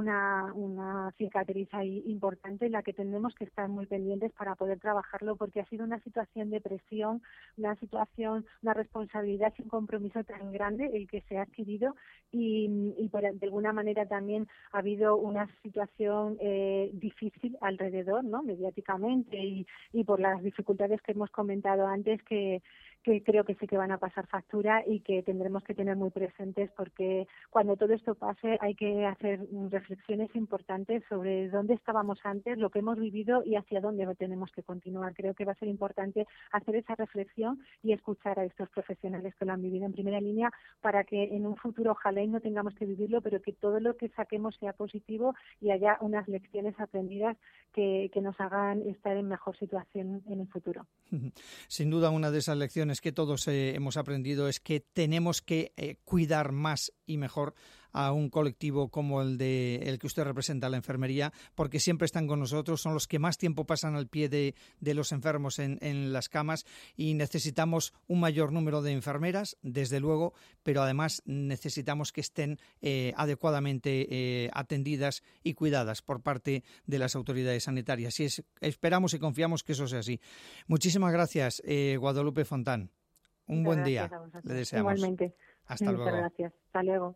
una cicatriz ahí importante en la que tenemos que estar muy pendientes para poder trabajarlo, porque ha sido una situación de presión, una responsabilidad y un compromiso tan grande el que se ha adquirido y de alguna manera también ha habido una situación difícil alrededor, ¿no? Mediáticamente y por las dificultades que hemos comentado antes que creo que sí que van a pasar factura y que tendremos que tener muy presentes, porque cuando todo esto pase hay que hacer reflexiones importantes sobre dónde estábamos antes, lo que hemos vivido y hacia dónde tenemos que continuar. Creo que va a ser importante hacer esa reflexión y escuchar a estos profesionales que lo han vivido en primera línea para que en un futuro ojalá y no tengamos que vivirlo, pero que todo lo que saquemos sea positivo y haya unas lecciones aprendidas que nos hagan estar en mejor situación en el futuro. Sin duda, una de esas lecciones que todos hemos aprendido es que tenemos que cuidar más y mejor a un colectivo como el que usted representa, la enfermería, porque siempre están con nosotros, son los que más tiempo pasan al pie de los enfermos en las camas y necesitamos un mayor número de enfermeras, desde luego, pero además necesitamos que estén adecuadamente atendidas y cuidadas por parte de las autoridades sanitarias. Y esperamos y confiamos que eso sea así. Muchísimas gracias, Guadalupe Fontán. Un buen día. Le deseamos. Igualmente. Hasta luego. Muchas gracias. Hasta luego.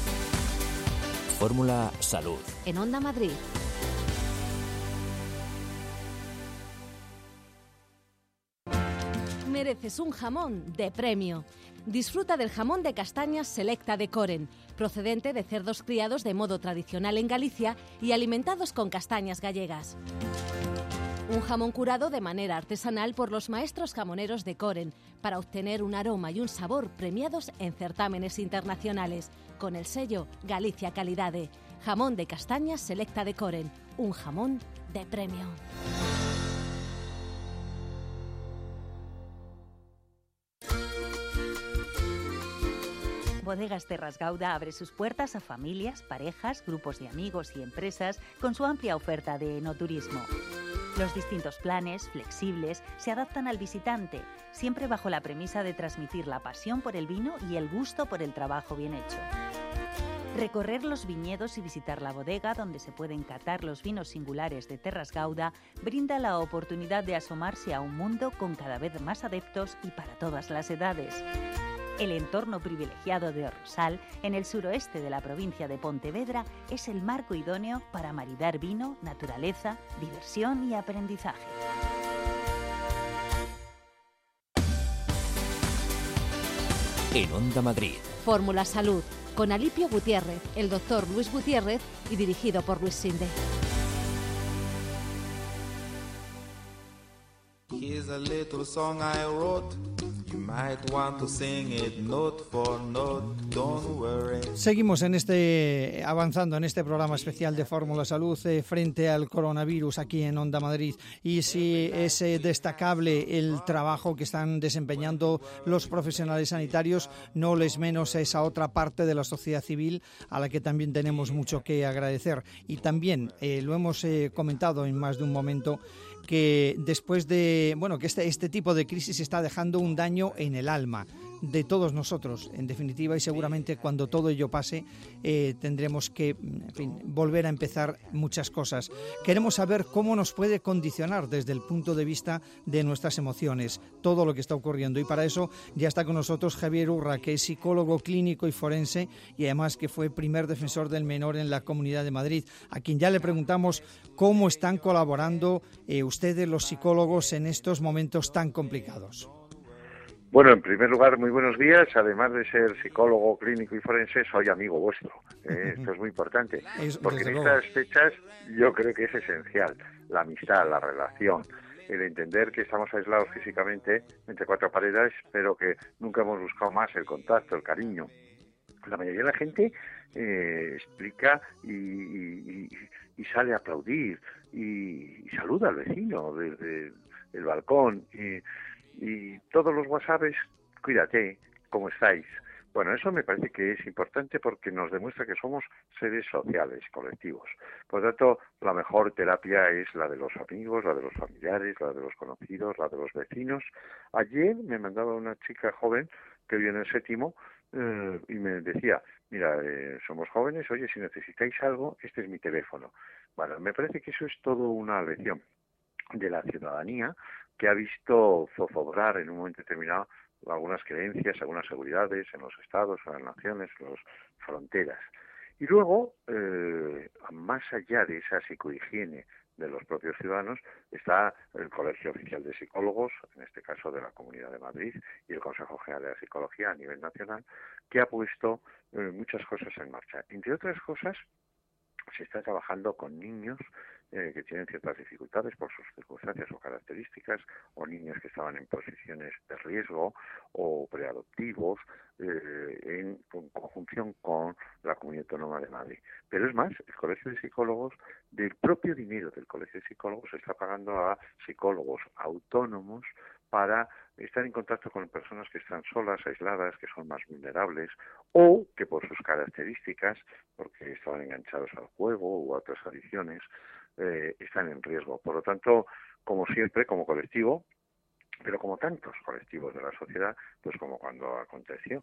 Fórmula Salud. En Onda Madrid. Mereces un jamón de premio. Disfruta del jamón de castañas Selecta de Coren, procedente de cerdos criados de modo tradicional en Galicia y alimentados con castañas gallegas. Un jamón curado de manera artesanal por los maestros jamoneros de Coren para obtener un aroma y un sabor premiados en certámenes internacionales, con el sello Galicia Calidade. Jamón de castañas Selecta de Coren, un jamón de premio. Bodegas Terras Gauda abre sus puertas a familias, parejas, grupos de amigos y empresas con su amplia oferta de enoturismo. Los distintos planes, flexibles, se adaptan al visitante, siempre bajo la premisa de transmitir la pasión por el vino y el gusto por el trabajo bien hecho. Recorrer los viñedos y visitar la bodega donde se pueden catar los vinos singulares de Terras Gauda brinda la oportunidad de asomarse a un mundo con cada vez más adeptos y para todas las edades. El entorno privilegiado de Orrosal, en el suroeste de la provincia de Pontevedra, es el marco idóneo para maridar vino, naturaleza, diversión y aprendizaje. en Onda Madrid. Fórmula Salud, con Alipio Gutiérrez, el doctor Luis Gutiérrez y dirigido por Luis Sinde. Here's a little song I wrote. You might want to sing it note for note. Don't worry. Seguimos avanzando en este programa especial de Fórmula Salud frente al coronavirus aquí en Onda Madrid. Y sí, es destacable el trabajo que están desempeñando los profesionales sanitarios, no les menos a esa otra parte de la sociedad civil a la que también tenemos mucho que agradecer. Y también lo hemos comentado en más de un momento, que después de, que este tipo de crisis está dejando un daño en el alma de todos nosotros, en definitiva, y seguramente cuando todo ello pase tendremos que, volver a empezar muchas cosas. Queremos saber cómo nos puede condicionar desde el punto de vista de nuestras emociones todo lo que está ocurriendo, y para eso ya está con nosotros Javier Urra, que es psicólogo clínico y forense y además que fue primer defensor del menor en la Comunidad de Madrid, a quien ya le preguntamos cómo están colaborando ustedes los psicólogos en estos momentos tan complicados. Bueno, en primer lugar, muy buenos días. Además de ser psicólogo clínico y forense, soy amigo vuestro. Esto es muy importante, porque en estas fechas yo creo que es esencial la amistad, la relación, el entender que estamos aislados físicamente entre cuatro paredes, pero que nunca hemos buscado más el contacto, el cariño. La mayoría de la gente explica y sale a aplaudir y saluda al vecino desde el balcón y todos los WhatsApps, cuídate, ¿cómo estáis? Bueno, eso me parece que es importante porque nos demuestra que somos seres sociales, colectivos. Por lo tanto, la mejor terapia es la de los amigos, la de los familiares, la de los conocidos, la de los vecinos. Ayer me mandaba una chica joven que vive en el 7º y me decía, mira, somos jóvenes, oye, si necesitáis algo, este es mi teléfono. Bueno, me parece que eso es todo una lección de la ciudadanía que ha visto zozobrar en un momento determinado algunas creencias, algunas seguridades en los estados, en las naciones, en las fronteras. Y luego, más allá de esa psicohigiene de los propios ciudadanos, está el Colegio Oficial de Psicólogos, en este caso de la Comunidad de Madrid, y el Consejo General de la Psicología a nivel nacional, que ha puesto muchas cosas en marcha. Entre otras cosas, se está trabajando con niños que tienen ciertas dificultades por sus circunstancias o características, o niños que estaban en posiciones de riesgo o preadoptivos, en conjunción con la Comunidad Autónoma de Madrid. Pero es más, el Colegio de Psicólogos, del propio dinero del Colegio de Psicólogos, se está pagando a psicólogos autónomos para estar en contacto con personas que están solas, aisladas, que son más vulnerables, o que por sus características, porque estaban enganchados al juego o a otras adicciones, están en riesgo. Por lo tanto, como siempre, como colectivo, pero como tantos colectivos de la sociedad, pues como cuando aconteció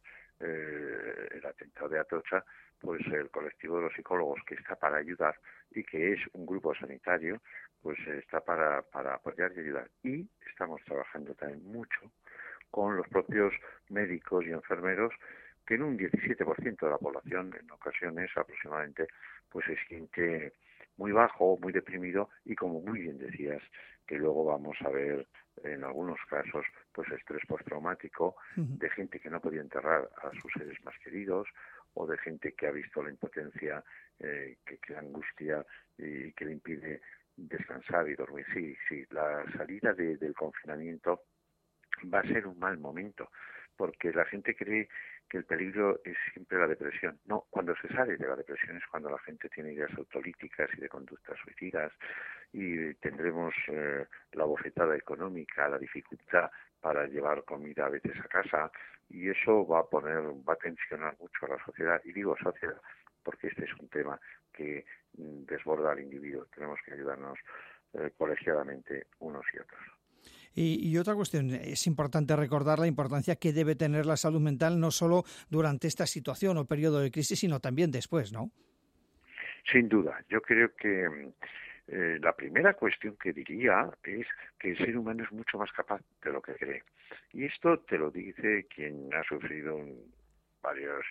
el atentado de Atocha, pues el colectivo de los psicólogos, que está para ayudar y que es un grupo sanitario, pues está para apoyar y ayudar. Y estamos trabajando también mucho con los propios médicos y enfermeros, que en un 17% de la población, en ocasiones aproximadamente, pues se siente muy bajo, muy deprimido, y como muy bien decías, que luego vamos a ver en algunos casos pues estrés postraumático, de gente que no podía enterrar a sus seres más queridos, o de gente que ha visto la impotencia, que la angustia y que le impide descansar y dormir. Sí, la salida del confinamiento va a ser un mal momento, porque la gente cree que el peligro es siempre la depresión. No, cuando se sale de la depresión es cuando la gente tiene ideas autolíticas y de conductas suicidas, y tendremos la bofetada económica, la dificultad para llevar comida a veces a casa, y eso va a tensionar mucho a la sociedad. Y digo sociedad porque este es un tema que desborda al individuo. Tenemos que ayudarnos colegiadamente unos y otros. Y otra cuestión, es importante recordar la importancia que debe tener la salud mental, no solo durante esta situación o periodo de crisis, sino también después, ¿no? Sin duda. Yo creo que la primera cuestión que diría es que el ser humano es mucho más capaz de lo que cree. Y esto te lo dice quien ha sufrido varios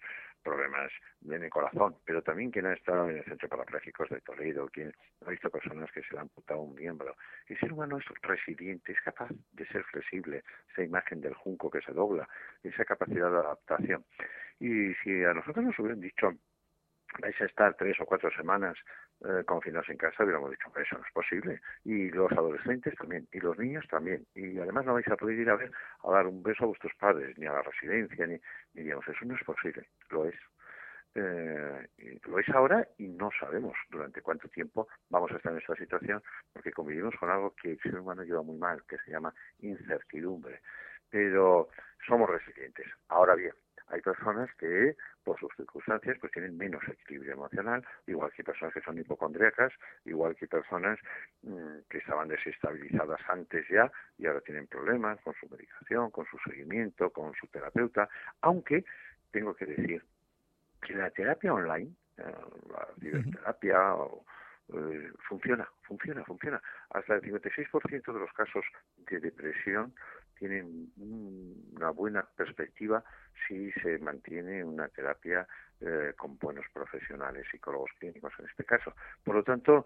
problemas en el corazón, pero también quien ha estado en el Centro Parapléjicos de Toledo, quien ha visto personas que se le han amputado un miembro. El ser humano es resiliente, es capaz de ser flexible, esa imagen del junco que se dobla, esa capacidad de adaptación. Y si a nosotros nos hubieran dicho, vais a estar 3 o 4 semanas confinados en casa, hubiéramos dicho, eso no es posible. Y los adolescentes también, y los niños también. Y además no vais a poder ir a dar un beso a vuestros padres, ni a la residencia, ni digamos, eso no es posible. Lo es. Lo es ahora y no sabemos durante cuánto tiempo vamos a estar en esta situación, porque convivimos con algo que el ser humano lleva muy mal, que se llama incertidumbre. Pero somos resilientes. Ahora bien, hay personas que, por sus circunstancias, pues tienen menos equilibrio emocional, igual que personas que son hipocondríacas, igual que personas que estaban desestabilizadas antes ya y ahora tienen problemas con su medicación, con su seguimiento, con su terapeuta, aunque tengo que decir que la terapia online, la ciberterapia, funciona. Hasta el 56% de los casos de depresión tienen una buena perspectiva si se mantiene una terapia con buenos profesionales, psicólogos clínicos en este caso. Por lo tanto,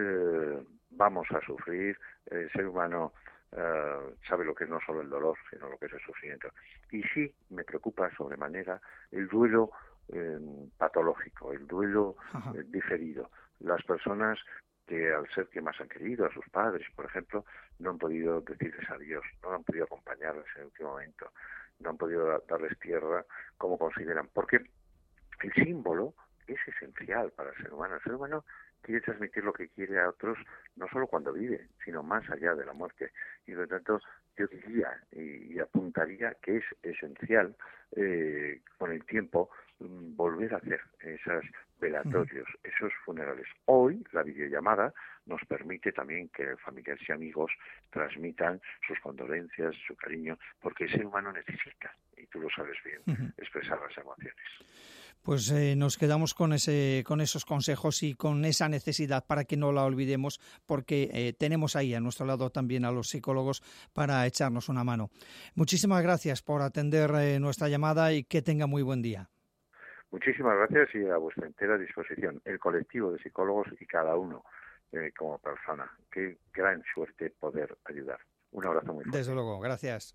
vamos a sufrir. El ser humano sabe lo que es no solo el dolor, sino lo que es el sufrimiento. Y sí me preocupa sobremanera el duelo patológico, el duelo diferido. Las personas que al ser que más han querido, a sus padres, por ejemplo, no han podido decirles adiós, no han podido acompañarles en el último momento, no han podido darles tierra como consideran, porque el símbolo es esencial para el ser humano. El ser humano quiere transmitir lo que quiere a otros, no solo cuando vive, sino más allá de la muerte. Y por lo tanto, yo diría y apuntaría que es esencial con el tiempo volver a hacer esos velatorios, esos funerales. Hoy la videollamada nos permite también que familiares y amigos transmitan sus condolencias, su cariño, porque el ser humano necesita, y tú lo sabes bien, expresar las emociones. Pues nos quedamos con esos consejos y con esa necesidad para que no la olvidemos, porque tenemos ahí a nuestro lado también a los psicólogos para echarnos una mano. Muchísimas gracias por atender nuestra llamada y que tenga muy buen día. Muchísimas gracias y a vuestra entera disposición. El colectivo de psicólogos y cada uno como persona. Qué gran suerte poder ayudar. Un abrazo muy fuerte. Desde luego, gracias.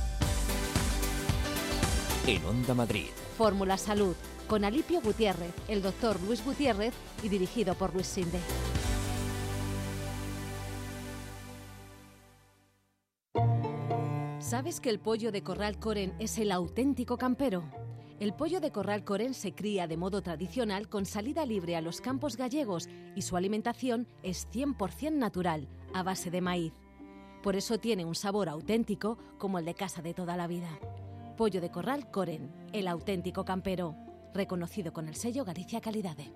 En Onda Madrid. Fórmula Salud, con Alipio Gutiérrez, el doctor Luis Gutiérrez y dirigido por Luis Sinde. ¿Sabes que el pollo de Corral Coren es el auténtico campero? El pollo de Corral Coren se cría de modo tradicional con salida libre a los campos gallegos y su alimentación es 100% natural, a base de maíz. Por eso tiene un sabor auténtico como el de casa de toda la vida. Pollo de Corral Coren, el auténtico campero, reconocido con el sello Galicia Calidade.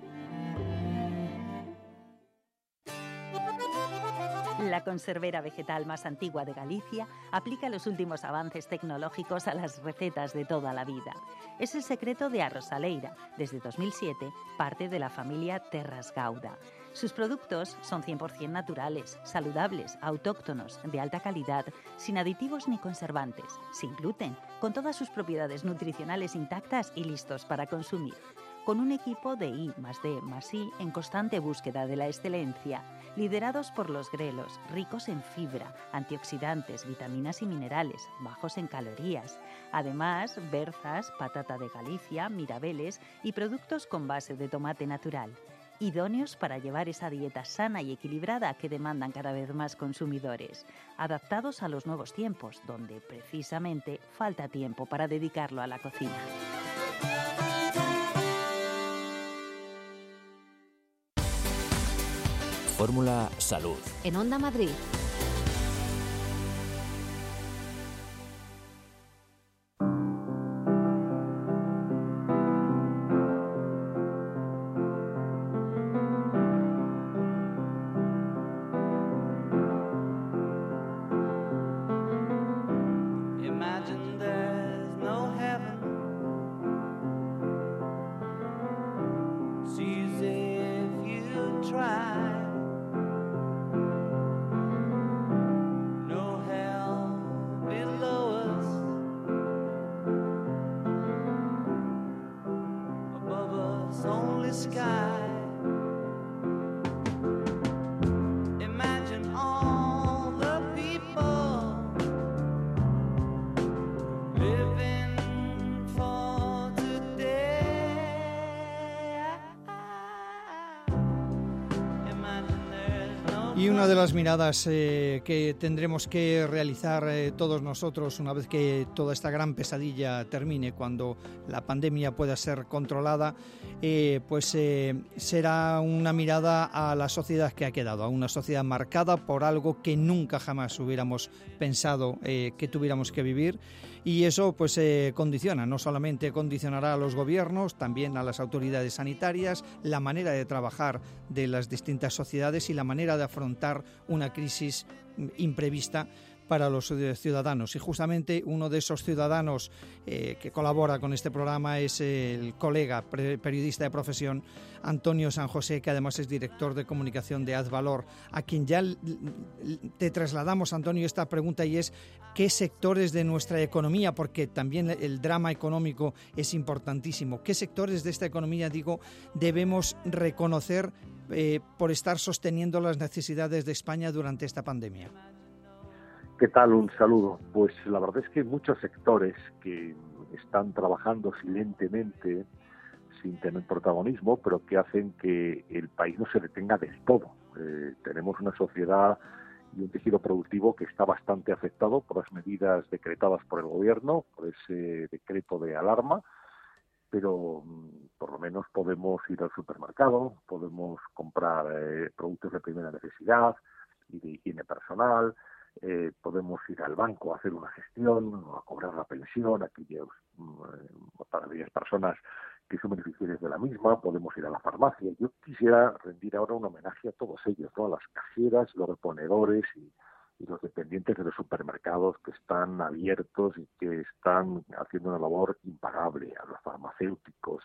La conservera vegetal más antigua de Galicia aplica los últimos avances tecnológicos a las recetas de toda la vida. Es el secreto de Arrosaleira, desde 2007, parte de la familia Terras Gauda. Sus productos son 100% naturales, saludables, autóctonos, de alta calidad, sin aditivos ni conservantes, sin gluten, con todas sus propiedades nutricionales intactas y listos para consumir. Con un equipo de I+D+I en constante búsqueda de la excelencia, liderados por los grelos, ricos en fibra, antioxidantes, vitaminas y minerales, bajos en calorías. Además, berzas, patata de Galicia, mirabeles y productos con base de tomate natural. Idóneos para llevar esa dieta sana y equilibrada que demandan cada vez más consumidores. Adaptados a los nuevos tiempos, donde precisamente falta tiempo para dedicarlo a la cocina. Fórmula Salud. En Onda Madrid. sky. Imagine all the people living for today. Imagine there's no. Y una de las miradas que tendremos que realizar todos nosotros una vez que toda esta gran pesadilla termine, cuando la pandemia pueda ser controlada, será una mirada a la sociedad que ha quedado, a una sociedad marcada por algo que nunca jamás hubiéramos pensado que tuviéramos que vivir. Y eso condiciona, no solamente condicionará a los gobiernos, también a las autoridades sanitarias, la manera de trabajar de las distintas sociedades y la manera de afrontar una crisis imprevista para los ciudadanos. Y justamente uno de esos ciudadanos que colabora con este programa es el colega periodista de profesión Antonio San José, que además es director de comunicación de Advalor, a quien ya te trasladamos, Antonio, esta pregunta, y es ¿qué sectores de nuestra economía, porque también el drama económico es importantísimo, qué sectores de esta economía, debemos reconocer por estar sosteniendo las necesidades de España durante esta pandemia? ¿Qué tal? Un saludo. Pues la verdad es que hay muchos sectores que están trabajando silentemente, sin tener protagonismo, pero que hacen que el país no se detenga del todo. Tenemos una sociedad y un tejido productivo que está bastante afectado por las medidas decretadas por el gobierno, por ese decreto de alarma, pero por lo menos podemos ir al supermercado, podemos comprar productos de primera necesidad y de higiene personal, podemos ir al banco a hacer una gestión o a cobrar la pensión para aquellas personas que son beneficiarios de la misma, podemos ir a la farmacia. Yo quisiera rendir ahora un homenaje a todos ellos, ¿no? A las cajeras, los reponedores y los dependientes de los supermercados que están abiertos y que están haciendo una labor impagable, a los farmacéuticos,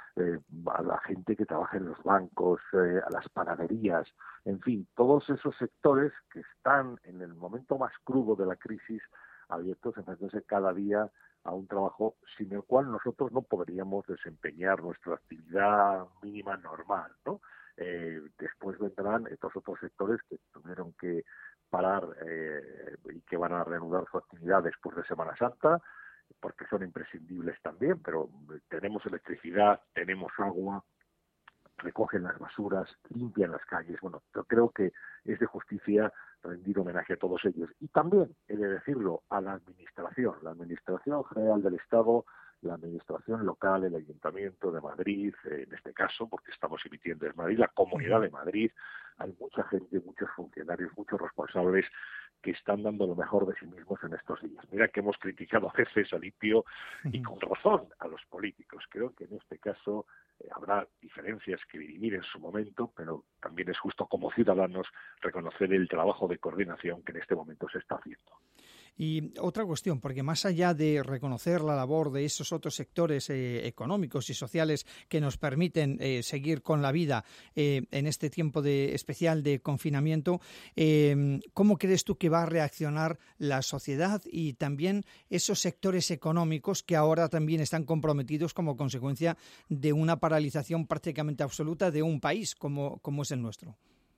a la gente que trabaja en los bancos, a las panaderías, en fin, todos esos sectores que están en el momento más crudo de la crisis abiertos, enfrentándose cada día a un trabajo sin el cual nosotros no podríamos desempeñar nuestra actividad mínima normal, ¿no? Después vendrán estos otros sectores que tuvieron que parar y que van a reanudar su actividad después de Semana Santa, porque son imprescindibles también, pero tenemos electricidad, tenemos agua, recogen las basuras, limpian las calles. Bueno, yo creo que es de justicia rendir homenaje a todos ellos. Y también, he de decirlo, a la Administración General del Estado, la Administración local, el Ayuntamiento de Madrid, en este caso, porque estamos emitiendo en Madrid, la Comunidad de Madrid. Hay mucha gente, muchos funcionarios, muchos responsables que están dando lo mejor de sí mismos en estos días. Mira que hemos criticado a veces, Alipio, y con razón, a los políticos. Creo que en este caso habrá diferencias que dirimir en su momento, pero también es justo como ciudadanos reconocer el trabajo de coordinación que en este momento se está haciendo. Y otra cuestión, porque más allá de reconocer la labor de esos otros sectores económicos y sociales que nos permiten seguir con la vida en este tiempo especial de confinamiento, ¿cómo crees tú que va a reaccionar la sociedad y también esos sectores económicos que ahora también están comprometidos como consecuencia de una paralización prácticamente absoluta de un país como es el nuestro?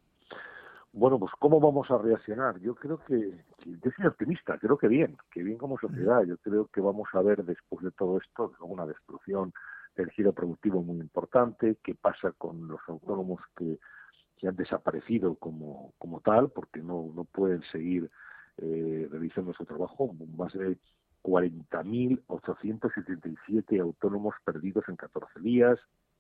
Bueno, pues ¿cómo vamos a reaccionar? Yo creo que yo soy optimista, creo que bien como sociedad. Yo creo que vamos a ver después de todo esto una destrucción del giro productivo muy importante. ¿Qué pasa con los autónomos que han desaparecido como tal? Porque no pueden seguir realizando su trabajo. Más de 40.877 autónomos perdidos en 14 días.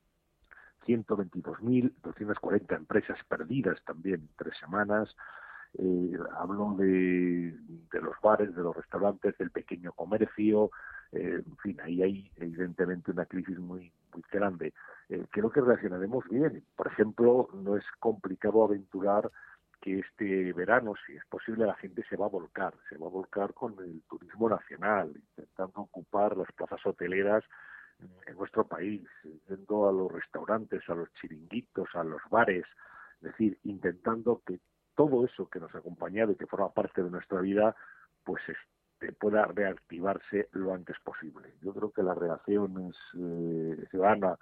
122.240 empresas perdidas también en 3 semanas. Hablo de los bares, de los restaurantes, del pequeño comercio. En fin, ahí hay evidentemente una crisis muy grande. Creo que reaccionaremos bien. Por ejemplo, no es complicado aventurar que este verano, si es posible, la gente se va a volcar con el turismo nacional, intentando ocupar las plazas hoteleras en nuestro país, yendo a los restaurantes, a los chiringuitos, a los bares, es decir, intentando que todo eso que nos ha acompañado y que forma parte de nuestra vida, pues pueda reactivarse lo antes posible. Yo creo que la reacción ciudadana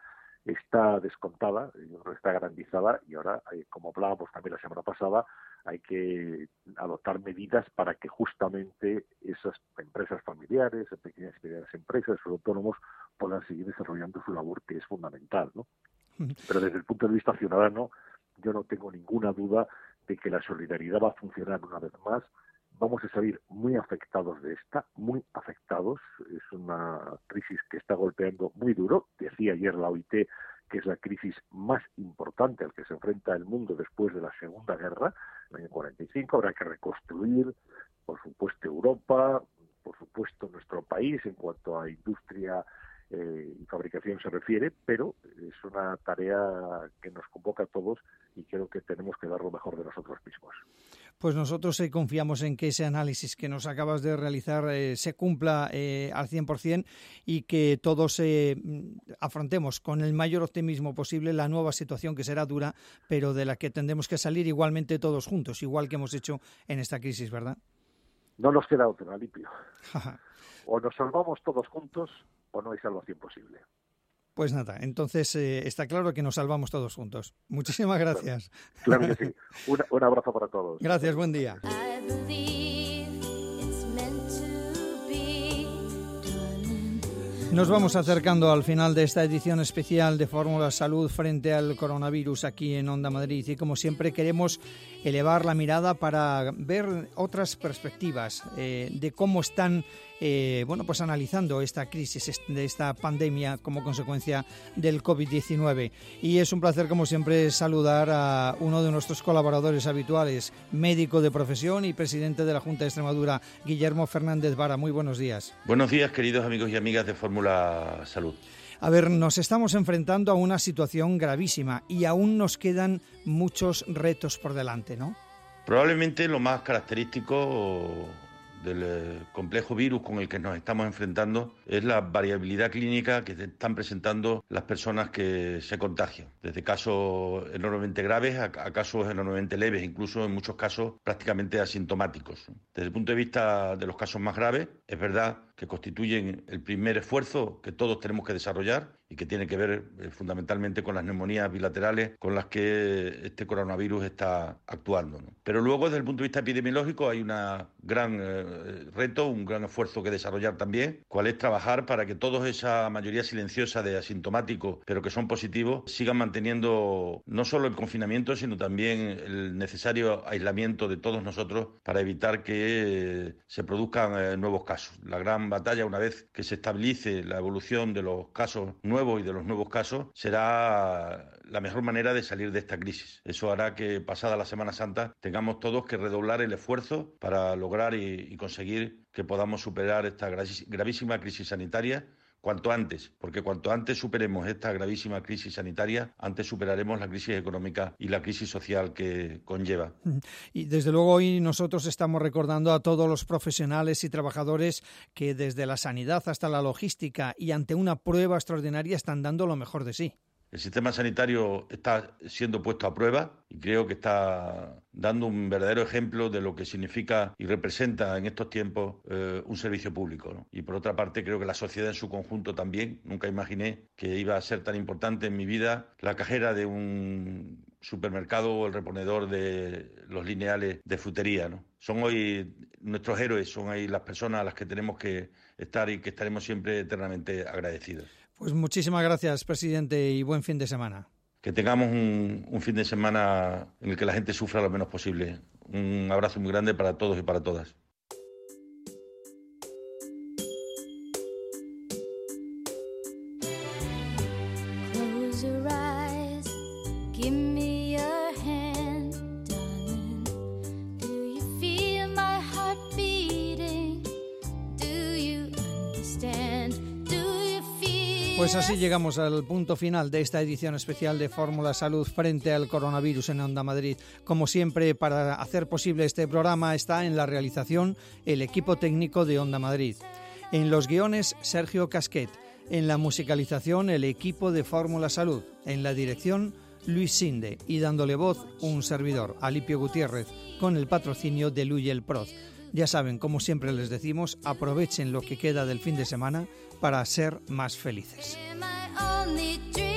está descontada, está garantizada, y ahora, como hablábamos también la semana pasada, hay que adoptar medidas para que justamente esas empresas familiares, pequeñas y medianas empresas, los autónomos, puedan seguir desarrollando su labor, que es fundamental, ¿no? Pero desde el punto de vista ciudadano, yo no tengo ninguna duda de que la solidaridad va a funcionar una vez más. Vamos a salir muy afectados de esta, muy afectados. Es una crisis que está golpeando muy duro. Decía ayer la OIT que es la crisis más importante al que se enfrenta el mundo después de la Segunda Guerra, en el año 45. Habrá que reconstruir, por supuesto, Europa, por supuesto, nuestro país en cuanto a industria y fabricación se refiere, pero es una tarea que nos convoca a todos y creo que tenemos que dar lo mejor de nosotros mismos. Pues nosotros confiamos en que ese análisis que nos acabas de realizar se cumpla al 100% y que todos afrontemos con el mayor optimismo posible la nueva situación, que será dura, pero de la que tendremos que salir igualmente todos juntos, igual que hemos hecho en esta crisis, ¿verdad? No nos queda otra, Alipio. O nos salvamos todos juntos o no hay salvación posible. Pues nada, entonces está claro que nos salvamos todos juntos. Muchísimas gracias. Claro que sí. Un abrazo para todos. Gracias, buen día. Nos vamos acercando al final de esta edición especial de Fórmula Salud frente al coronavirus aquí en Onda Madrid, y como siempre queremos elevar la mirada para ver otras perspectivas de cómo están pues analizando esta crisis, de esta pandemia como consecuencia del COVID-19. Y es un placer, como siempre, saludar a uno de nuestros colaboradores habituales, médico de profesión y presidente de la Junta de Extremadura, Guillermo Fernández Vara. Muy buenos días. Buenos días, queridos amigos y amigas de Fórmula Salud. A ver, nos estamos enfrentando a una situación gravísima y aún nos quedan muchos retos por delante, ¿no? Probablemente lo más característico del complejo virus con el que nos estamos enfrentando es la variabilidad clínica que están presentando las personas que se contagian, desde casos enormemente graves a casos enormemente leves, incluso en muchos casos prácticamente asintomáticos. Desde el punto de vista de los casos más graves, es verdad que constituyen el primer esfuerzo que todos tenemos que desarrollar y que tiene que ver fundamentalmente con las neumonías bilaterales con las que este coronavirus está actuando, ¿no? Pero luego, desde el punto de vista epidemiológico, hay un gran reto, un gran esfuerzo que desarrollar también, cuál es trabajar para que toda esa mayoría silenciosa de asintomáticos, pero que son positivos, sigan manteniendo no solo el confinamiento, sino también el necesario aislamiento de todos nosotros para evitar que se produzcan nuevos casos. La gran batalla, una vez que se estabilice la evolución de los casos nuevos y de los nuevos casos, será la mejor manera de salir de esta crisis. Eso hará que, pasada la Semana Santa, tengamos todos que redoblar el esfuerzo para lograr y conseguir que podamos superar esta gravísima crisis sanitaria cuanto antes, porque cuanto antes superemos esta gravísima crisis sanitaria, antes superaremos la crisis económica y la crisis social que conlleva. Y desde luego hoy nosotros estamos recordando a todos los profesionales y trabajadores que desde la sanidad hasta la logística y ante una prueba extraordinaria están dando lo mejor de sí. El sistema sanitario está siendo puesto a prueba y creo que está dando un verdadero ejemplo de lo que significa y representa en estos tiempos un servicio público, ¿no? Y por otra parte, creo que la sociedad en su conjunto también. Nunca imaginé que iba a ser tan importante en mi vida la cajera de un supermercado o el reponedor de los lineales de frutería, ¿no? Son hoy nuestros héroes, son ahí las personas a las que tenemos que estar y que estaremos siempre eternamente agradecidos. Pues muchísimas gracias, presidente, y buen fin de semana. Que tengamos un fin de semana en el que la gente sufra lo menos posible. Un abrazo muy grande para todos y para todas. Close your eyes, give me your hand, darling. Do you feel my heart beating? Do you understand? Pues así llegamos al punto final de esta edición especial de Fórmula Salud frente al coronavirus en Onda Madrid. Como siempre, para hacer posible este programa está en la realización el equipo técnico de Onda Madrid. En los guiones, Sergio Casquet. En la musicalización, el equipo de Fórmula Salud. En la dirección, Luis Sinde. Y dándole voz, un servidor, Alipio Gutiérrez, con el patrocinio de Luyel Proz. Ya saben, como siempre les decimos, aprovechen lo que queda del fin de semana para ser más felices.